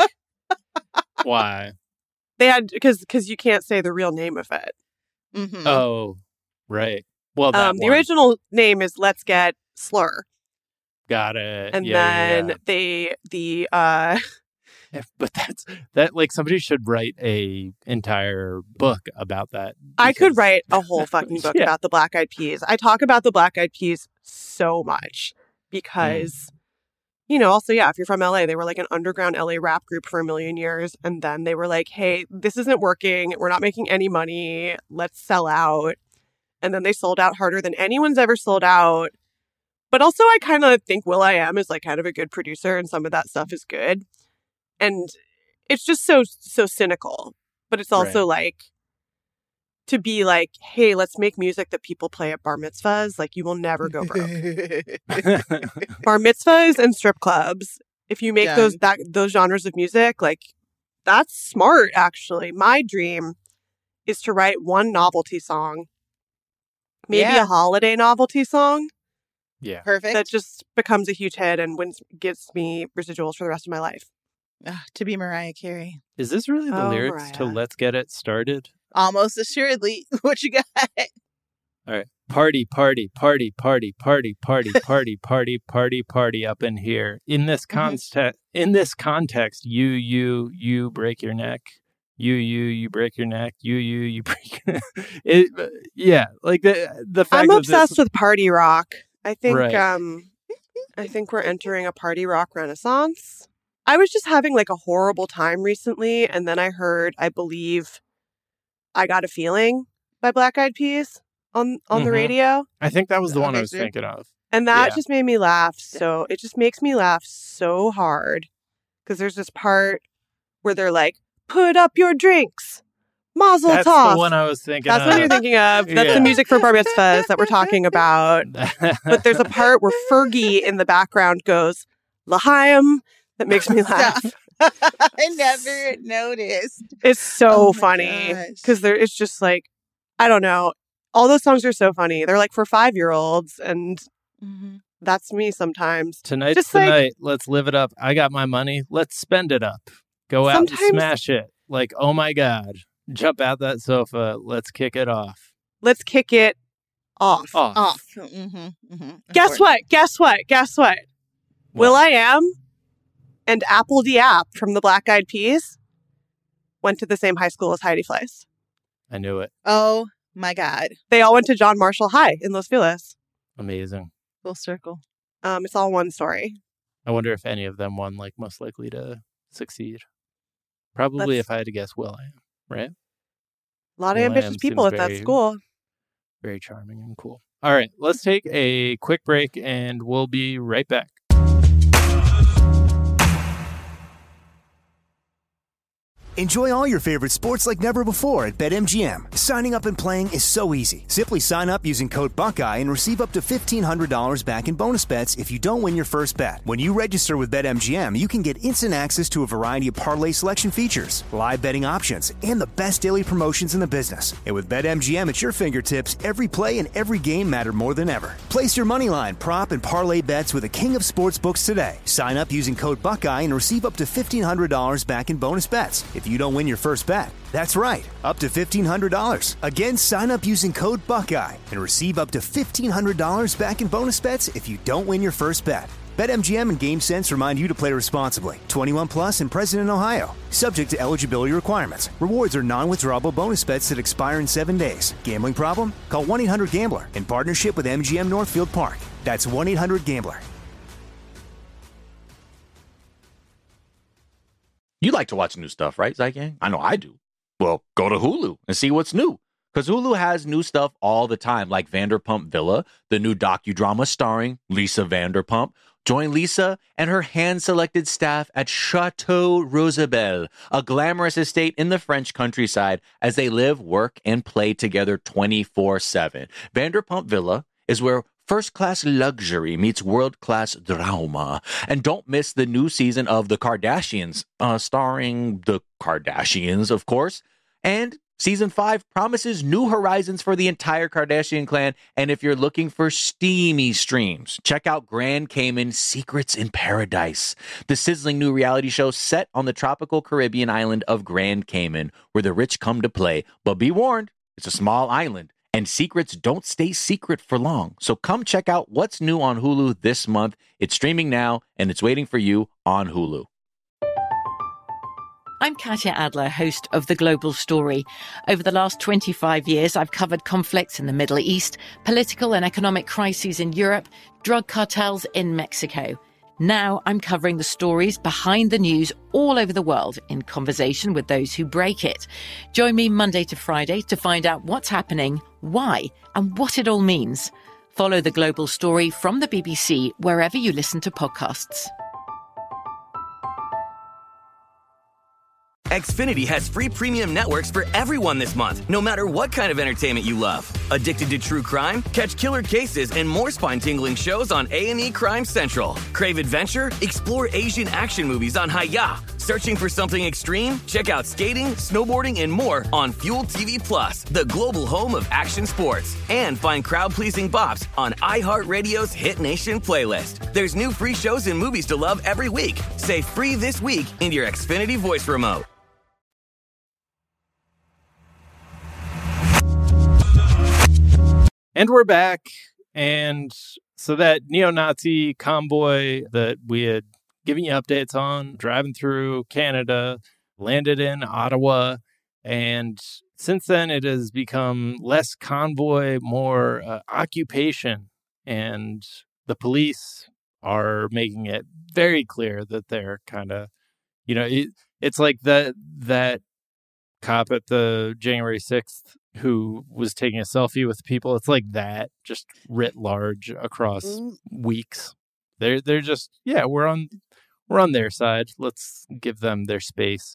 Why? They had because because you can't say the real name of it. Mhm. Oh, right. Well, that Um, the one. original name is "Let's Get Slur," Got it. and yeah, yeah, then yeah. they the uh, Yeah, but that's that. Like somebody should write a entire book about that. I could because- write a whole fucking book Yeah. about the Black Eyed Peas. I talk about the Black Eyed Peas so much Mm. because, you know, also, yeah, if you're from L A, they were like an underground L A rap group for a million years. And then they were like, hey, this isn't working. We're not making any money. Let's sell out. And then they sold out harder than anyone's ever sold out. But also, I kind of think will.i.am is like kind of a good producer and some of that stuff is good. And it's just so, so cynical. But it's also like, to be like, hey, let's make music that people play at bar mitzvahs. Like, you will never go broke. Bar mitzvahs and strip clubs. If you make Done. those that those genres of music, like, that's smart, actually. My dream is to write one novelty song, maybe Yeah. a holiday novelty song Yeah. Perfect. that just becomes a huge hit and wins, gives me residuals for the rest of my life. Ah, to be Mariah Carey. Is this really the Oh, lyrics to Mariah. "Let's Get It Started"? Almost assuredly. What you got? All right. Party, party, party, party, party, party, party, party, party, party up in here. In this context, in this context, you, you, you break your neck. You, you, you break your neck. You, you, you break. Your neck. It, uh, yeah, like the the fact I'm that obsessed this, with party rock. I think Right. um I think we're entering a party rock renaissance. I was just having like a horrible time recently, and then I heard, I believe, I Got a Feeling by Black Eyed Peas on on the Mhm. radio. I think that was the one I Okay, was sure. thinking of. And that Yeah. just made me laugh. So it just makes me laugh so hard. Because there's this part where they're like, put up your drinks. Mazel That's tov. the one I was thinking That's of. what you're thinking of. That's Yeah. the music for bar mitzvahs that we're talking about. But there's a part where Fergie in the background goes, L'chaim. That makes me laugh. I never noticed. It's so Oh my funny. gosh. Because there it's just like, I don't know. All those songs are so funny. They're like for five year olds. And Mm-hmm. that's me sometimes. Tonight's Just the like- night. Let's live it up. I got my money. Let's spend it up. Go out and Sometimes- smash it. Like, oh my God. Jump out that sofa. Let's kick it off. Let's kick it off. Off. Off. Mm-hmm. Mm-hmm. Guess what? Guess what? Guess what? What? will.i.am and Apple Diap from the Black Eyed Peas went to the same high school as Heidi Fleiss. I knew it. Oh my God. They all went to John Marshall High in Los Feliz. Amazing. Full circle. Um, it's all one story. I wonder if any of them won, like, most likely to succeed. Probably, Let's- if I had to guess, will.i.am, right? A lot of Will.i.am ambitious people seems at that very- school. Very charming and cool. All right, let's take a quick break and we'll be right back. Enjoy all your favorite sports like never before at BetMGM. Signing up and playing is so easy. Simply sign up using code Buckeye and receive up to fifteen hundred dollars back in bonus bets if you don't win your first bet. When you register with BetMGM, you can get instant access to a variety of parlay selection features, live betting options, and the best daily promotions in the business. And with BetMGM at your fingertips, every play and every game matter more than ever. Place your moneyline, prop, and parlay bets with the king of sportsbooks today. Sign up using code Buckeye and receive up to fifteen hundred dollars back in bonus bets if you don't win your first bet. That's right, up to fifteen hundred dollars. Again, sign up using code Buckeye and receive up to fifteen hundred dollars back in bonus bets if you don't win your first bet. BetMGM and GameSense remind you to play responsibly. twenty-one plus and present in Ohio. Subject to eligibility requirements. Rewards are non-withdrawable bonus bets that expire in seven days. Gambling problem? Call one eight hundred gambler in partnership with M G M Northfield Park. That's one eight hundred gambler. You like to watch new stuff, right, Zygang? I know I do. Well, go to Hulu and see what's new. Because Hulu has new stuff all the time, like Vanderpump Villa, the new docudrama starring Lisa Vanderpump. Join Lisa and her hand-selected staff at Chateau Rosabelle, a glamorous estate in the French countryside, as they live, work, and play together twenty-four seven. Vanderpump Villa is where first-class luxury meets world-class drama. And don't miss the new season of The Kardashians, uh, starring the Kardashians, of course. And Season five promises new horizons for the entire Kardashian clan, and if you're looking for steamy streams, check out Grand Cayman Secrets in Paradise, the sizzling new reality show set on the tropical Caribbean island of Grand Cayman, where the rich come to play. But be warned, it's a small island, and secrets don't stay secret for long. So come check out what's new on Hulu this month. It's streaming now, and it's waiting for you on Hulu. I'm Katya Adler, host of The Global Story. Over the last twenty-five years, I've covered conflicts in the Middle East, political and economic crises in Europe, drug cartels in Mexico. Now I'm covering the stories behind the news all over the world in conversation with those who break it. Join me Monday to Friday to find out what's happening, why, and what it all means. Follow The Global Story from the B B C wherever you listen to podcasts. Xfinity has free premium networks for everyone this month, no matter what kind of entertainment you love. Addicted to true crime? Catch killer cases and more spine-tingling shows on A and E Crime Central. Crave adventure? Explore Asian action movies on Hi-Ya. Searching for something extreme? Check out skating, snowboarding, and more on Fuel T V Plus, the global home of action sports. And find crowd-pleasing bops on iHeartRadio's Hit Nation playlist. There's new free shows and movies to love every week. Say free this week in your Xfinity voice remote. And we're back. And so that neo-Nazi convoy that we had given you updates on, driving through Canada, landed in Ottawa. And since then, it has become less convoy, more uh, occupation. And the police are making it very clear that they're kind of, you know, it, it's like that that cop at the January sixth who was taking a selfie with people. It's like that, just writ large across mm. weeks. They're they're just yeah, we're on we're on their side. Let's give them their space.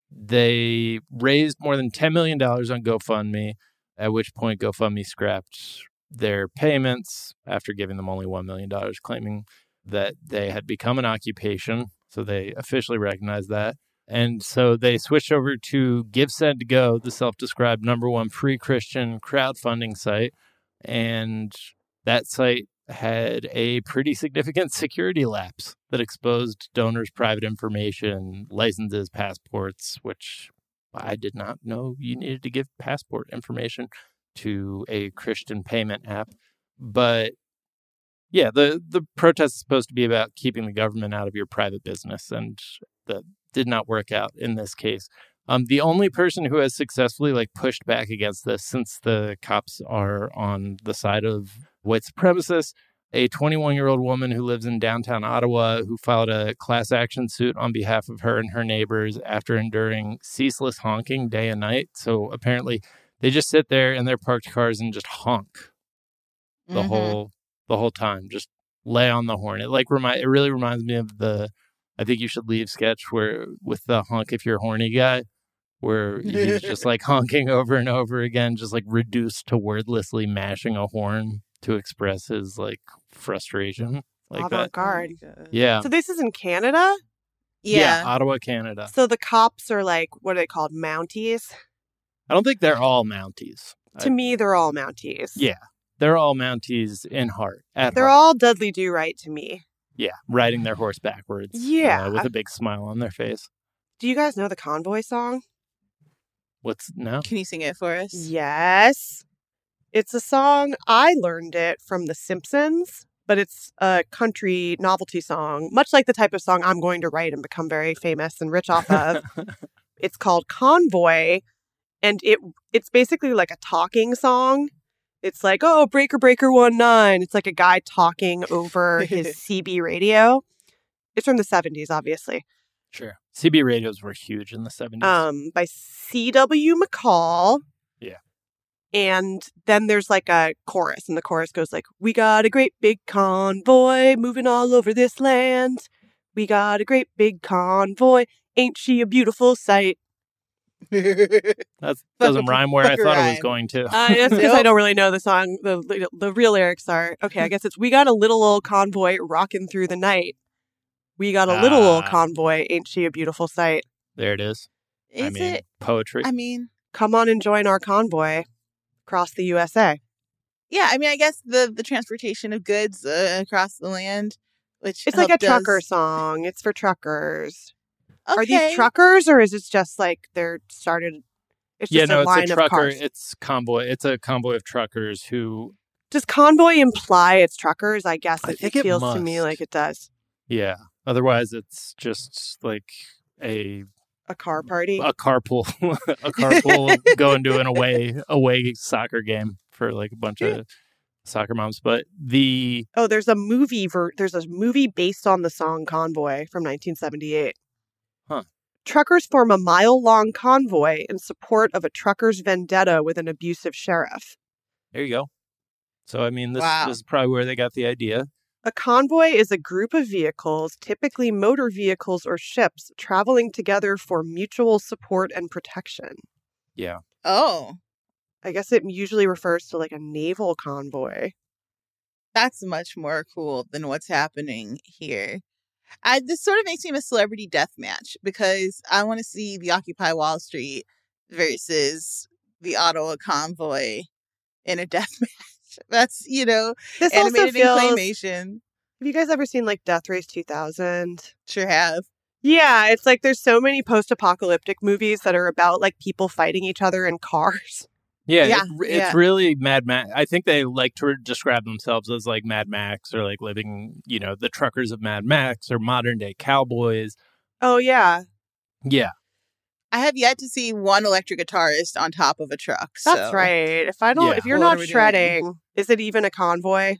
They raised more than ten million dollars on GoFundMe, at which point GoFundMe scrapped their payments after giving them only one million dollars, claiming that they had become an occupation. So they officially recognized that. And so they switched over to GiveSendGo, the self-described number one free Christian crowdfunding site. And that site had a pretty significant security lapse that exposed donors' private information, licenses, passports, which I did not know you needed to give passport information to a Christian payment app. But yeah, the, the protest is supposed to be about keeping the government out of your private business, and that did not work out in this case. Um, the only person who has successfully like pushed back against this, since the cops are on the side of white supremacists, a twenty-one-year-old woman who lives in downtown Ottawa who filed a class action suit on behalf of her and her neighbors after enduring ceaseless honking day and night. So apparently they just sit there in their parked cars and just honk the mm-hmm. whole the whole time, just lay on the horn. It like remind it really reminds me of the I Think You Should Leave sketch where with the honk if you're horny guy, where he's just like honking over and over again, just like reduced to wordlessly mashing a horn to express his like frustration. Like that. Avant-garde. Yeah. So this is in Canada? Yeah. yeah. Ottawa, Canada. So the cops are like, what are they called? Mounties? I don't think they're all Mounties. To I, me, they're all Mounties. Yeah. They're all Mounties in heart. At they're heart. all Dudley Do-Right to me. Yeah, riding their horse backwards. Yeah. Uh, with a big smile on their face. Do you guys know the Convoy song? What's no? Can you sing it for us? Yes. It's a song, I learned it from The Simpsons, but it's a country novelty song, much like the type of song I'm going to write and become very famous and rich off of. It's called Convoy, and it it's basically like a talking song. It's like, oh, breaker, breaker, one nine. It's like a guy talking over his C B radio. It's from the seventies, obviously. Sure. C B radios were huge in the seventies. Um, by C W McCall. Yeah. And then there's like a chorus, and the chorus goes like, we got a great big convoy moving all over this land. We got a great big convoy. Ain't she a beautiful sight? That doesn't rhyme where I thought rhyme. It was going to. Uh, that's because I don't really know the song. The, the the real lyrics are, okay, I guess it's, we got a little old convoy rocking through the night. We got a little ah. old convoy. Ain't she a beautiful sight? There it is. Is I mean, it? Poetry. I mean, come on and join our convoy across the U S A. Yeah, I mean, I guess the, the transportation of goods uh, across the land, which It's like a does... trucker song. It's for truckers. Okay. Are these truckers, or is it just like they're started? It's yeah, just no, a line it's a of trucker. cars. It's convoy. It's a convoy of truckers who. Does convoy imply it's truckers? I guess I it, think it it feels to me must. like it does. Yeah. Otherwise, it's just like a A car party. a carpool, a carpool going to an away away soccer game for like a bunch of soccer moms. But the Oh, there's a movie ver- there's a movie based on the song Convoy from nineteen seventy-eight. Huh. Truckers form a mile-long convoy in support of a trucker's vendetta with an abusive sheriff. there you go. So I mean, this, Wow. this is probably where they got the idea. A convoy is a group of vehicles, typically motor vehicles or ships, traveling together for mutual support and protection. Yeah. Oh, I guess it usually refers to like a naval convoy. that's much more cool than what's happening here. I, this sort of makes me a celebrity death match because I want to see the Occupy Wall Street versus the Ottawa convoy in a death match. That's, you know, This also animated feels... in claymation. Have you guys ever seen like Death Race two thousand? Sure have. Yeah, it's like there's so many post-apocalyptic movies that are about like people fighting each other in cars. Yeah, Yeah, it, it's yeah. really Mad Max. I think they like to describe themselves as like Mad Max or like living, you know, the truckers of Mad Max or modern day cowboys. Oh, yeah. Yeah. I have yet to see one electric guitarist on top of a truck. That's so- right. If I don't, Yeah. if you're What are not we doing? shredding, is it even a convoy?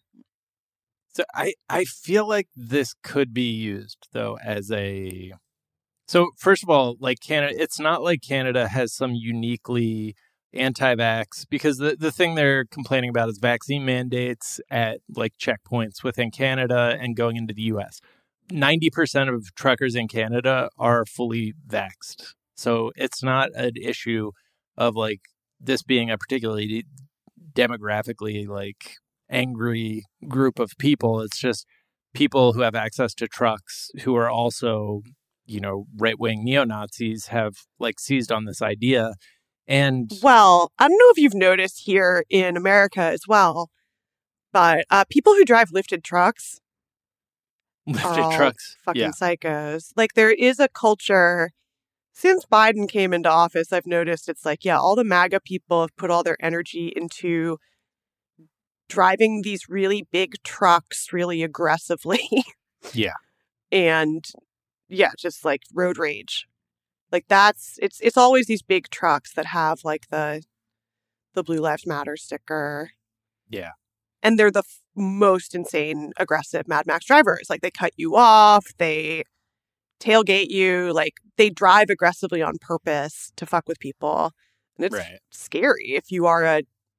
So I, I feel like this could be used though as a so first of all, like Canada, it's not like Canada has some uniquely anti-vax because the, the thing they're complaining about is vaccine mandates at like checkpoints within Canada and going into the U S. ninety percent of truckers in Canada are fully vaxxed. So it's not an issue of like this being a particularly demographically like angry group of people. It's just people who have access to trucks who are also, you know, right-wing neo-Nazis have like seized on this idea. And Well, I don't know if you've noticed here in America as well, but uh, people who drive lifted trucks are lifted all trucks. fucking Yeah. psychos. Like there is a culture since Biden came into office. I've noticed it's like, yeah, all the MAGA people have put all their energy into driving these really big trucks really aggressively. Yeah. And yeah, just like road rage. Like that's it's it's always these big trucks that have like the the Blue Lives Matter sticker. Yeah. And they're the f- most insane aggressive Mad Max drivers. Like they cut you off, they tailgate you, like they drive aggressively on purpose to fuck with people. And it's Right. scary if you are a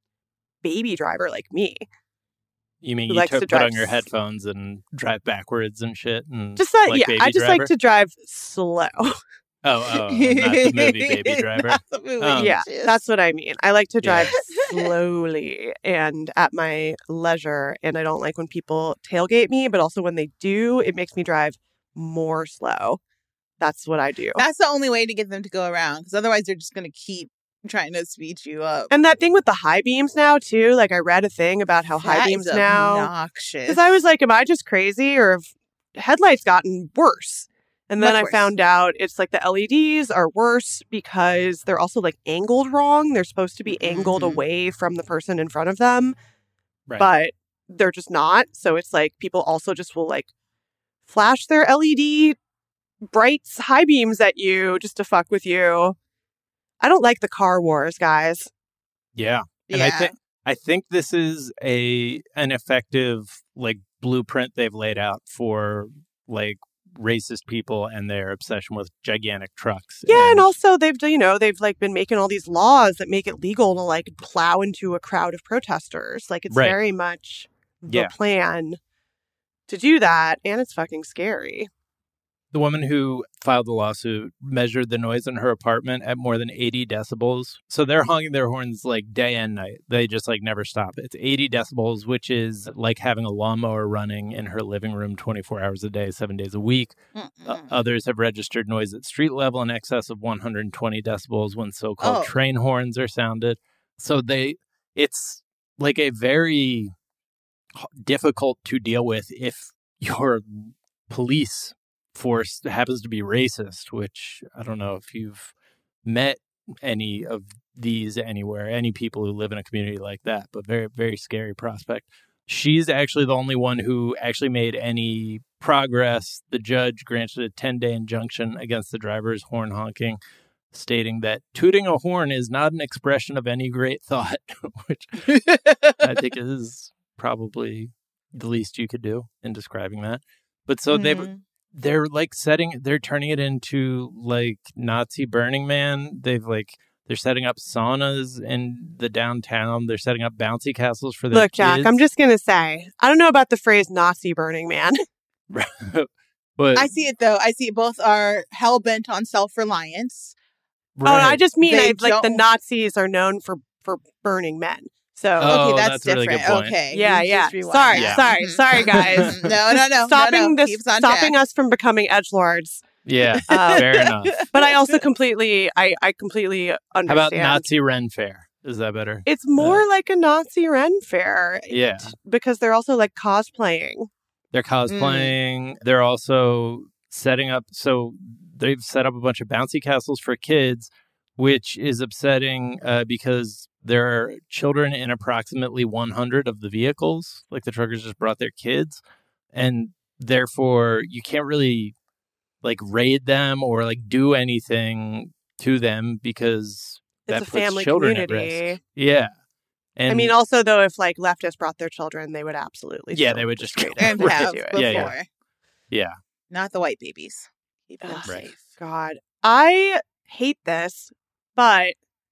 baby driver like me. You mean Who you likes to to put on drive your s- headphones and drive backwards and shit? And Just that, like yeah, Baby I just Driver? like to drive slow. Oh, oh, not the movie Baby Driver. Not the movie. Um, Yeah, Just- that's what I mean. I like to drive Yeah. slowly and at my leisure. And I don't like when people tailgate me, but also when they do, it makes me drive more slow. That's what I do. That's the only way to get them to go around because otherwise they're just going to keep trying to speed you up. And that thing with the high beams now, too. Like I read a thing about how high That beams is now. obnoxious. Because I was like, am I just crazy or have headlights gotten worse? And then Much I worse. found out it's like the L E Ds are worse because they're also like angled wrong. They're supposed to be angled Mhm. away from the person in front of them, Right. but they're just not. So it's like people also just will like flash their L E D brights, high beams at you just to fuck with you. I don't like the car wars, guys. Yeah. And yeah. I think I think this is a an effective like blueprint they've laid out for like racist people and their obsession with gigantic trucks. Yeah, and also they've you know they've like been making all these laws that make it legal to like plow into a crowd of protesters. Like it's Right. very much the Yeah. plan to do that, and it's fucking scary. The woman who filed the lawsuit measured the noise in her apartment at more than eighty decibels. So they're honking their horns like day and night. They just like never stop. It's eighty decibels, which is like having a lawnmower running in her living room twenty-four hours a day, seven days a week. Uh, others have registered noise at street level in excess of one hundred twenty decibels when so-called Oh. train horns are sounded. So they, it's like a very h- difficult to deal with if your police force happens to be racist, which I don't know if you've met any of these anywhere, any people who live in a community like that, but very, very scary prospect. She's actually the only one who actually made any progress. The judge granted a ten-day injunction against the driver's horn honking, stating that tooting a horn is not an expression of any great thought, which I think is probably the least you could do in describing that. But so they've Mhm. they're like setting, they're turning it into like Nazi Burning Man. They've like, they're setting up saunas in the downtown. They're setting up bouncy castles for their Look, Jack, kids. I'm just going to say, I don't know about the phrase Nazi Burning Man. but I see it though. I see both are hell bent on self reliance. Oh, I just mean They I, like the don't- Nazis are known for, for burning men. So Oh, okay, that's, that's a really good different. point. Okay, yeah, you yeah. just rewind. Sorry, Yeah. sorry, Mhm. sorry, guys. no, no, no. stopping no, no. this, Keeps on stopping track. us from becoming edgelords. Yeah, Um, fair enough. But I also completely, I, I completely How understand. about Nazi Ren Fair? Is that better? It's more like a Nazi Ren fair Yeah. because they're also like cosplaying. They're cosplaying. They're also setting up. So they've set up a bunch of bouncy castles for kids, which is upsetting uh, because there are children in approximately one hundred of the vehicles. Like the truckers just brought their kids. And therefore, you can't really like raid them or like do anything to them because that It's a puts family children at community. risk. Yeah. And I mean, also though, if like leftists brought their children, they would absolutely Yeah, still they would just destroy kill it. and have do it. before. Yeah, yeah. yeah. Not the white babies. Keep them Ugh. Right. safe. God, I hate this, but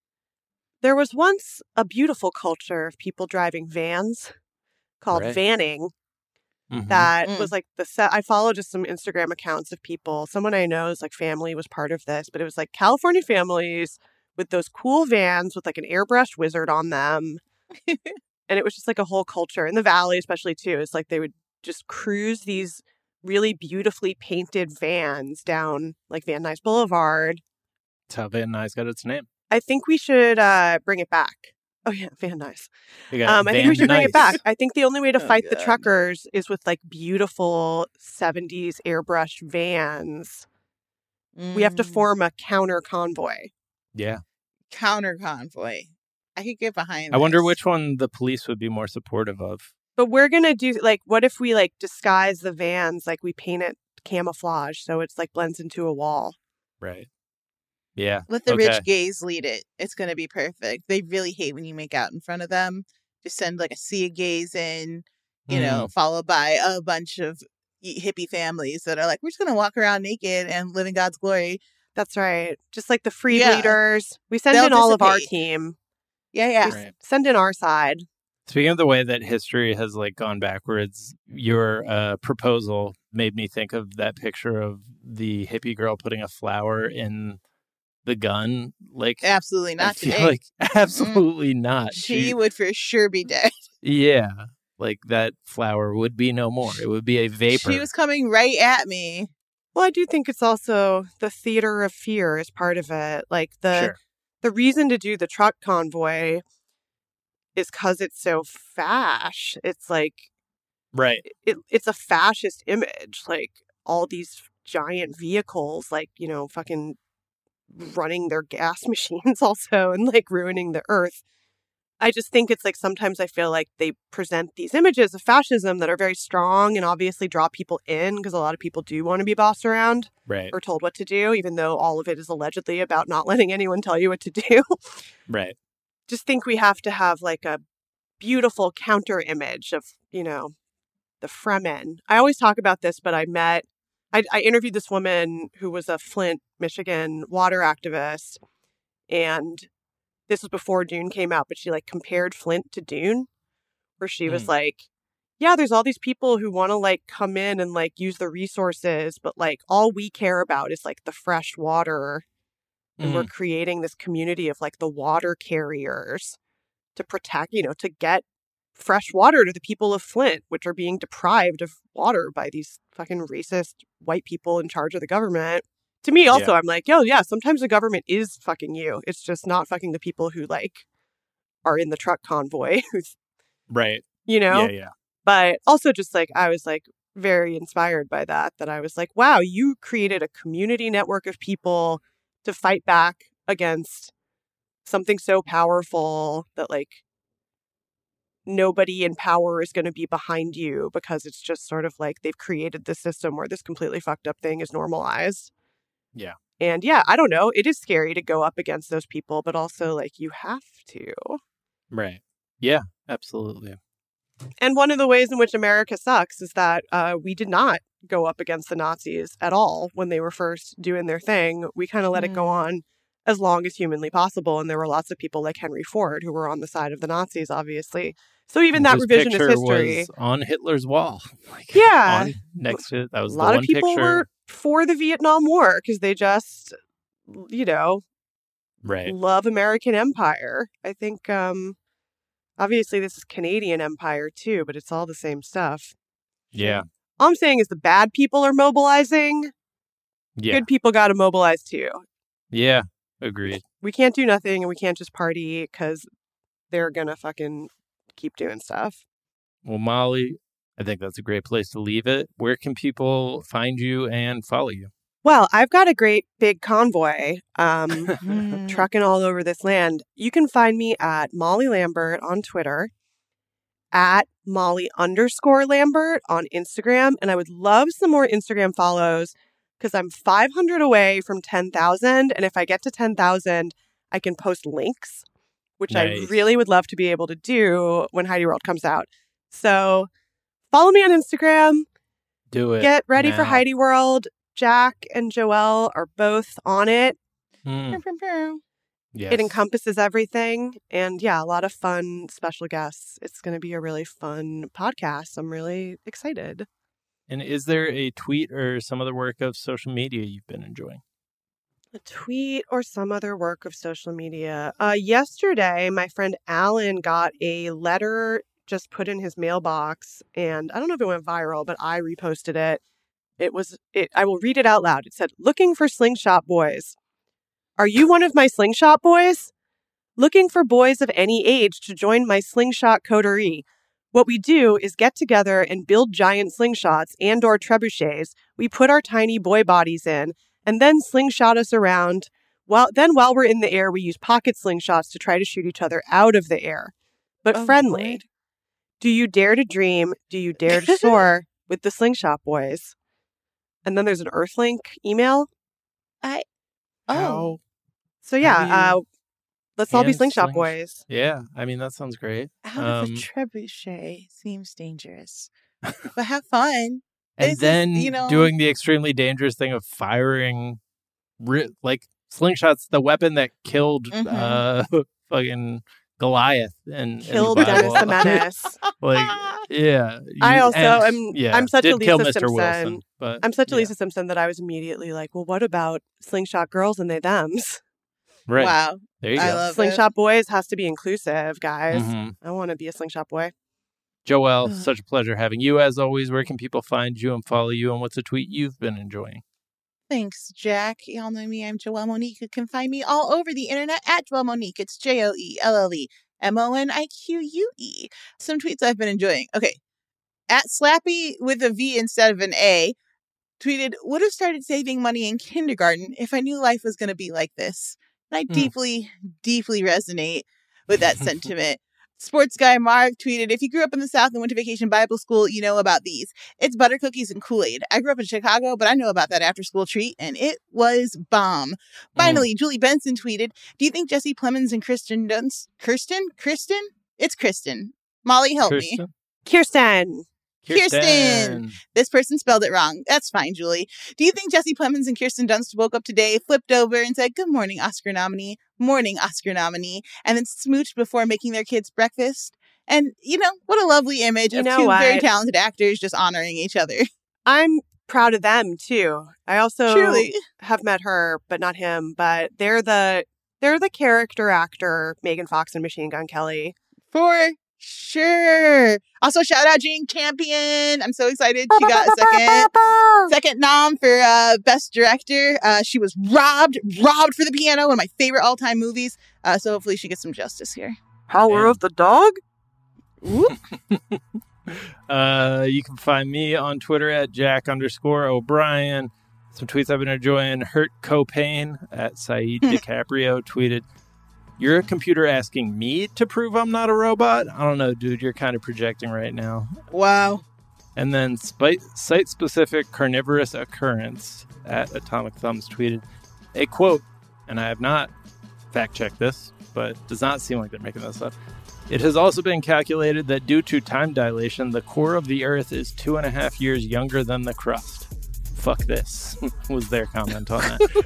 there was once a beautiful culture of people driving vans called Right. vanning. Mhm. That Mm. was like the set. I follow just some Instagram accounts of people. Someone I know's like family was part of this, but it was like California families with those cool vans with like an airbrushed wizard on them. And it was just like a whole culture in the valley, especially too. It's like they would just cruise these really beautifully painted vans down like Van Nuys Boulevard. That's how Van Nuys got its name. I think we should uh, bring it back. Oh yeah, Van Nuys. We got Um, I think Van we should bring it Nuys. back. I think the only way to Oh, fight the God. truckers is with like beautiful seventies airbrush vans. We have to Mm. form a counter convoy. Yeah. counter convoy. I could get behind. I wonder this. which one the police would be more supportive of. But we're gonna do like, what if we like disguise the vans, like we paint it camouflage so it's like blends into a wall. Right. Yeah. Let the okay. rich gays lead it. It's going to be perfect. They really hate when you make out in front of them. Just send like a sea of gays in, you know, followed by a bunch of y- hippie families that are like, we're just going to walk around naked and live in God's glory. That's right. Just like the free Yeah. bleeders. We send They'll in all of our dissipate. team. Yeah, yeah. We s- Right. send in our side. Speaking of the way that history has like gone backwards, your uh, proposal made me think of that picture of the hippie girl putting a flower in the gun. Like, Absolutely I not feel today. like absolutely not. She would for sure be dead. yeah, like that flower would be no more. It would be a vapor. She was coming right at me. Well, I do think it's also the theater of fear is part of it. Like the Sure. the reason to do the truck convoy is because it's so fash. It's like Right. it, it's a fascist image. Like all these giant vehicles, like, you know, fucking running their gas machines also and like ruining the earth. I just think it's like sometimes I feel like they present these images of fascism that are very strong and obviously draw people in because a lot of people do want to be bossed around Right. or told what to do, even though all of it is allegedly about not letting anyone tell you what to do. Right. Just think we have to have like a beautiful counter image of, you know, the Fremen. I always talk about this, but I met, I, I interviewed this woman who was a Flint, Michigan water activist. And this was before Dune came out, but she like compared Flint to Dune, where she was Mm. like, yeah, there's all these people who want to like come in and like use the resources, but like all we care about is like the fresh water. And Mm. we're creating this community of like the water carriers to protect, you know, to get fresh water to the people of Flint, which are being deprived of water by these fucking racist white people in charge of the government. To me, also, Yeah. I'm like, yo, yeah, sometimes the government is fucking you. It's just not fucking the people who like are in the truck convoy, who's, Right. you know? Yeah, yeah. But also just like, I was like very inspired by that, that I was like, wow, you created a community network of people to fight back against something so powerful that like nobody in power is going to be behind you, because it's just sort of like they've created this system where this completely fucked up thing is normalized. Yeah. And yeah, I don't know. It is scary to go up against those people, but also like you have to. Right. Yeah, absolutely. And one of the ways in which America sucks is that uh, we did not go up against the Nazis at all when they were first doing their thing. We kind of let Mm. it go on as long as humanly possible. And there were lots of people like Henry Ford who were on the side of the Nazis, obviously. So even that His revisionist picture history. was on Hitler's wall. Like, Yeah. on, next to that was A the lot one of people picture. were for the Vietnam War because they just, you know, Right. love American empire. I think, um, obviously, this is Canadian empire too, but it's all the same stuff. Yeah. All I'm saying is the bad people are mobilizing. Yeah. Good people got to mobilize too. Yeah. Agreed. We can't do nothing and we can't just party because they're going to fucking keep doing stuff. Well, Molly, I think that's a great place to leave it. Where can people find you and follow you? Well, I've got a great big convoy um, trucking all over this land. You can find me at Molly Lambert on Twitter, at Molly underscore Lambert on Instagram. And I would love some more Instagram follows because I'm five hundred away from ten thousand. And if I get to ten thousand, I can post links, which Nice. I really would love to be able to do when Heidi World comes out. So follow me on Instagram. Do it. Get ready for now. Heidi World. Jack and Joelle are both on it. Mm. Yes. It encompasses everything. And yeah, a lot of fun special guests. It's going to be a really fun podcast. I'm really excited. And is there a tweet or some other work of social media you've been enjoying? A tweet or some other work of social media. Uh, yesterday, my friend Alan got a letter just put in his mailbox. And I don't know if it went viral, but I reposted it. It was, it. I will read it out loud. It said, "Looking for slingshot boys. Are you one of my slingshot boys? Looking for boys of any age to join my slingshot coterie. What we do is get together and build giant slingshots and or trebuchets. We put our tiny boy bodies in and then slingshot us around. While then while we're in the air, we use pocket slingshots to try to shoot each other out of the air. But Oh, friendly. Lord. Do you dare to dream? Do you dare to soar with the slingshot boys?" And then there's an Earthlink email. I oh How? So How yeah, do uh, you let's all be hand slingshot sling- boys. Yeah. I mean, that sounds great. out of Um, a trebuchet seems dangerous, but have fun. and This is, then you know- doing the extremely dangerous thing of firing, ri- like slingshots, the weapon that killed Mhm. uh, fucking Goliath and Killed in the Dennis the Bible. Menace. Like, yeah. I you- also and- am. Yeah, I'm such a did kill Lisa Mister Simpson. Wilson, but I'm such a yeah. Lisa Simpson that I was immediately like, well, what about slingshot girls and they thems? Right. Wow, There you I go. love it. Slingshot boys has to be inclusive, guys. Mhm. I want to be a slingshot boy. Joelle, Ugh. such a pleasure having you as always. Where can people find you and follow you? And what's a tweet you've been enjoying? Thanks, Jack. Y'all know me. I'm Joelle Monique. You can find me all over the internet at Joelle Monique. It's J O E L L E M O N I Q U E. Some tweets I've been enjoying. Okay. At Slappy with a V instead of an A tweeted, would have started saving money in kindergarten if I knew life was going to be like this. And I Mm. deeply, deeply resonate with that sentiment. Sports guy Mark tweeted, if you grew up in the South and went to vacation Bible school, you know about these. It's butter cookies and Kool-Aid. I grew up in Chicago, but I know about that after school treat, and it was bomb. Finally, Julie Benson tweeted, do you think Jesse Plemons and Kristen Dunst... Kirsten? Kristen? It's Kristen. Molly, help me. Kirsten? Kirsten. Kirsten. This person spelled it wrong. That's fine, Julie. Do you think Jesse Plemons and Kirsten Dunst woke up today, flipped over, and said, good morning, Oscar nominee, morning, Oscar nominee, and then smooched before making their kids breakfast? And, you know, what a lovely image You of know two what? very talented actors just honoring each other. I'm proud of them too. I also Truly. have met her, but not him. But they're the they're the character actor Megan Fox and Machine Gun Kelly. For sure. Also, shout out Jane Campion. I'm so excited. She got a second second nom for uh, Best Director. Uh, she was robbed, robbed for the piano, one of my favorite all-time movies. Uh, so hopefully she gets some justice here. Power of the dog? uh, you can find me on Twitter at Jack underscore O'Brien. Some tweets I've been enjoying. Hurt Copain at Saeed DiCaprio tweeted, "You're a computer asking me to prove I'm not a robot? I don't know, dude. You're kind of projecting right now." Wow. And then spi- site-specific carnivorous occurrence at Atomic Thumbs tweeted a quote, and I have not fact-checked this, but it does not seem like they're making this up. "It has also been calculated that due to time dilation, the core of the Earth is two and a half years younger than the crust." Fuck this, was their comment on that.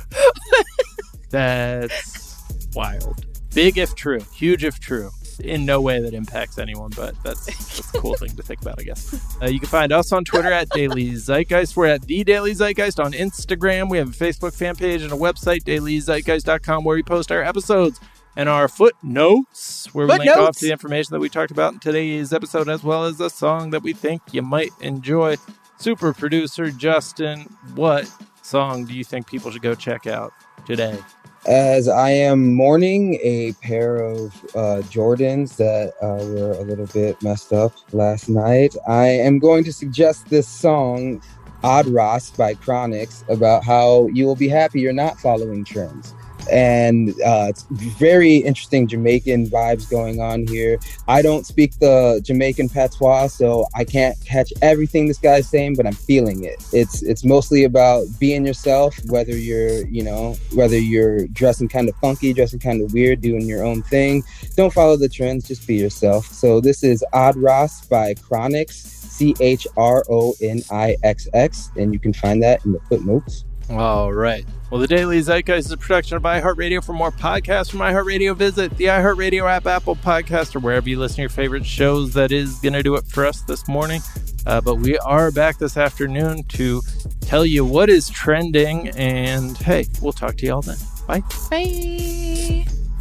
That's wild. Big if true. Huge if true. In no way that impacts anyone, but that's, that's a cool thing to think about, I guess. Uh, you can find us on Twitter at Daily Zeitgeist. We're at The Daily Zeitgeist on Instagram. We have a Facebook fan page and a website, daily zeitgeist dot com, where we post our episodes and our footnotes, where we Footnotes. link off to the information that we talked about in today's episode, as well as a song that we think you might enjoy. Super producer Justin, what song do you think people should go check out today? As I am mourning a pair of uh, Jordans that uh, were a little bit messed up last night, I am going to suggest this song, Odd Ross by Chronix, about how you will be happy you're not following trends. And uh, it's very interesting Jamaican vibes going on here. I don't speak the Jamaican patois, so I can't catch everything this guy's saying, but I'm feeling it. It's it's mostly about being yourself, whether you're, you know, whether you're dressing kind of funky, dressing kind of weird, doing your own thing. Don't follow the trends, just be yourself. So this is Odd Ross by Chronix, C H R O N I X X, and you can find that in the footnotes. All right. Well, the Daily Zeitgeist is a production of iHeartRadio. For more podcasts from iHeartRadio, visit the iHeartRadio app, Apple Podcast, or wherever you listen to your favorite shows. That is going to do it for us this morning. Uh, but we are back this afternoon to tell you what is trending. And, hey, we'll talk to you all then. Bye. Bye.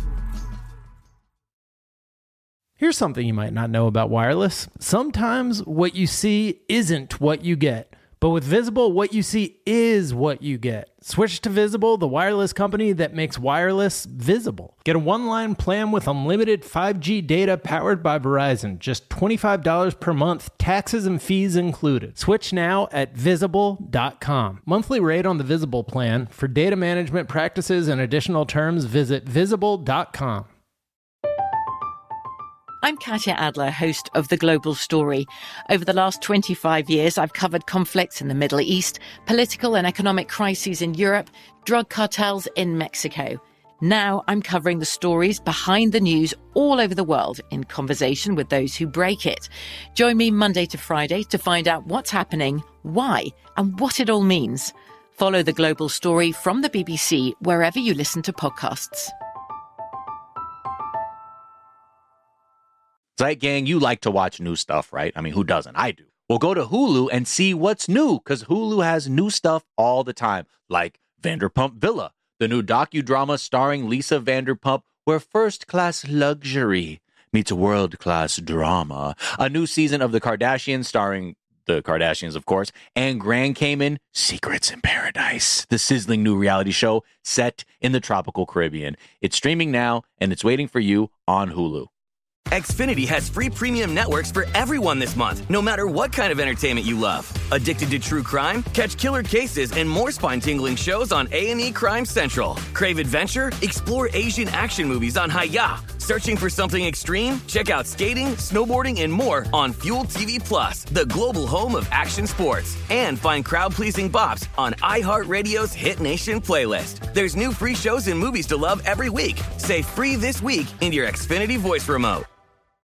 Here's something you might not know about wireless. Sometimes what you see isn't what you get. But with Visible, what you see is what you get. Switch to Visible, the wireless company that makes wireless visible. Get a one-line plan with unlimited five G data powered by Verizon. Just twenty-five dollars per month, taxes and fees included. Switch now at visible dot com. Monthly rate on the Visible plan. For data management practices and additional terms, visit visible dot com. I'm Katya Adler, host of The Global Story. Over the last twenty-five years, I've covered conflicts in the Middle East, political and economic crises in Europe, drug cartels in Mexico. Now I'm covering the stories behind the news all over the world in conversation with those who break it. Join me Monday to Friday to find out what's happening, why, and what it all means. Follow The Global Story from the B B C wherever you listen to podcasts. Zeit Gang, you like to watch new stuff, right? I mean, who doesn't? I do. Well, go to Hulu and see what's new, because Hulu has new stuff all the time, like Vanderpump Villa, the new docudrama starring Lisa Vanderpump, where first-class luxury meets world-class drama. A new season of The Kardashians starring the Kardashians, of course, and Grand Cayman, Secrets in Paradise, the sizzling new reality show set in the tropical Caribbean. It's streaming now, and it's waiting for you on Hulu. Xfinity has free premium networks for everyone this month, no matter what kind of entertainment you love. Addicted to true crime? Catch killer cases and more spine-tingling shows on A and E Crime Central. Crave adventure? Explore Asian action movies on Hi-Ya. Searching for something extreme? Check out skating, snowboarding, and more on Fuel T V Plus, the global home of action sports. And find crowd-pleasing bops on iHeartRadio's Hit Nation playlist. There's new free shows and movies to love every week. Say free this week in your Xfinity voice remote.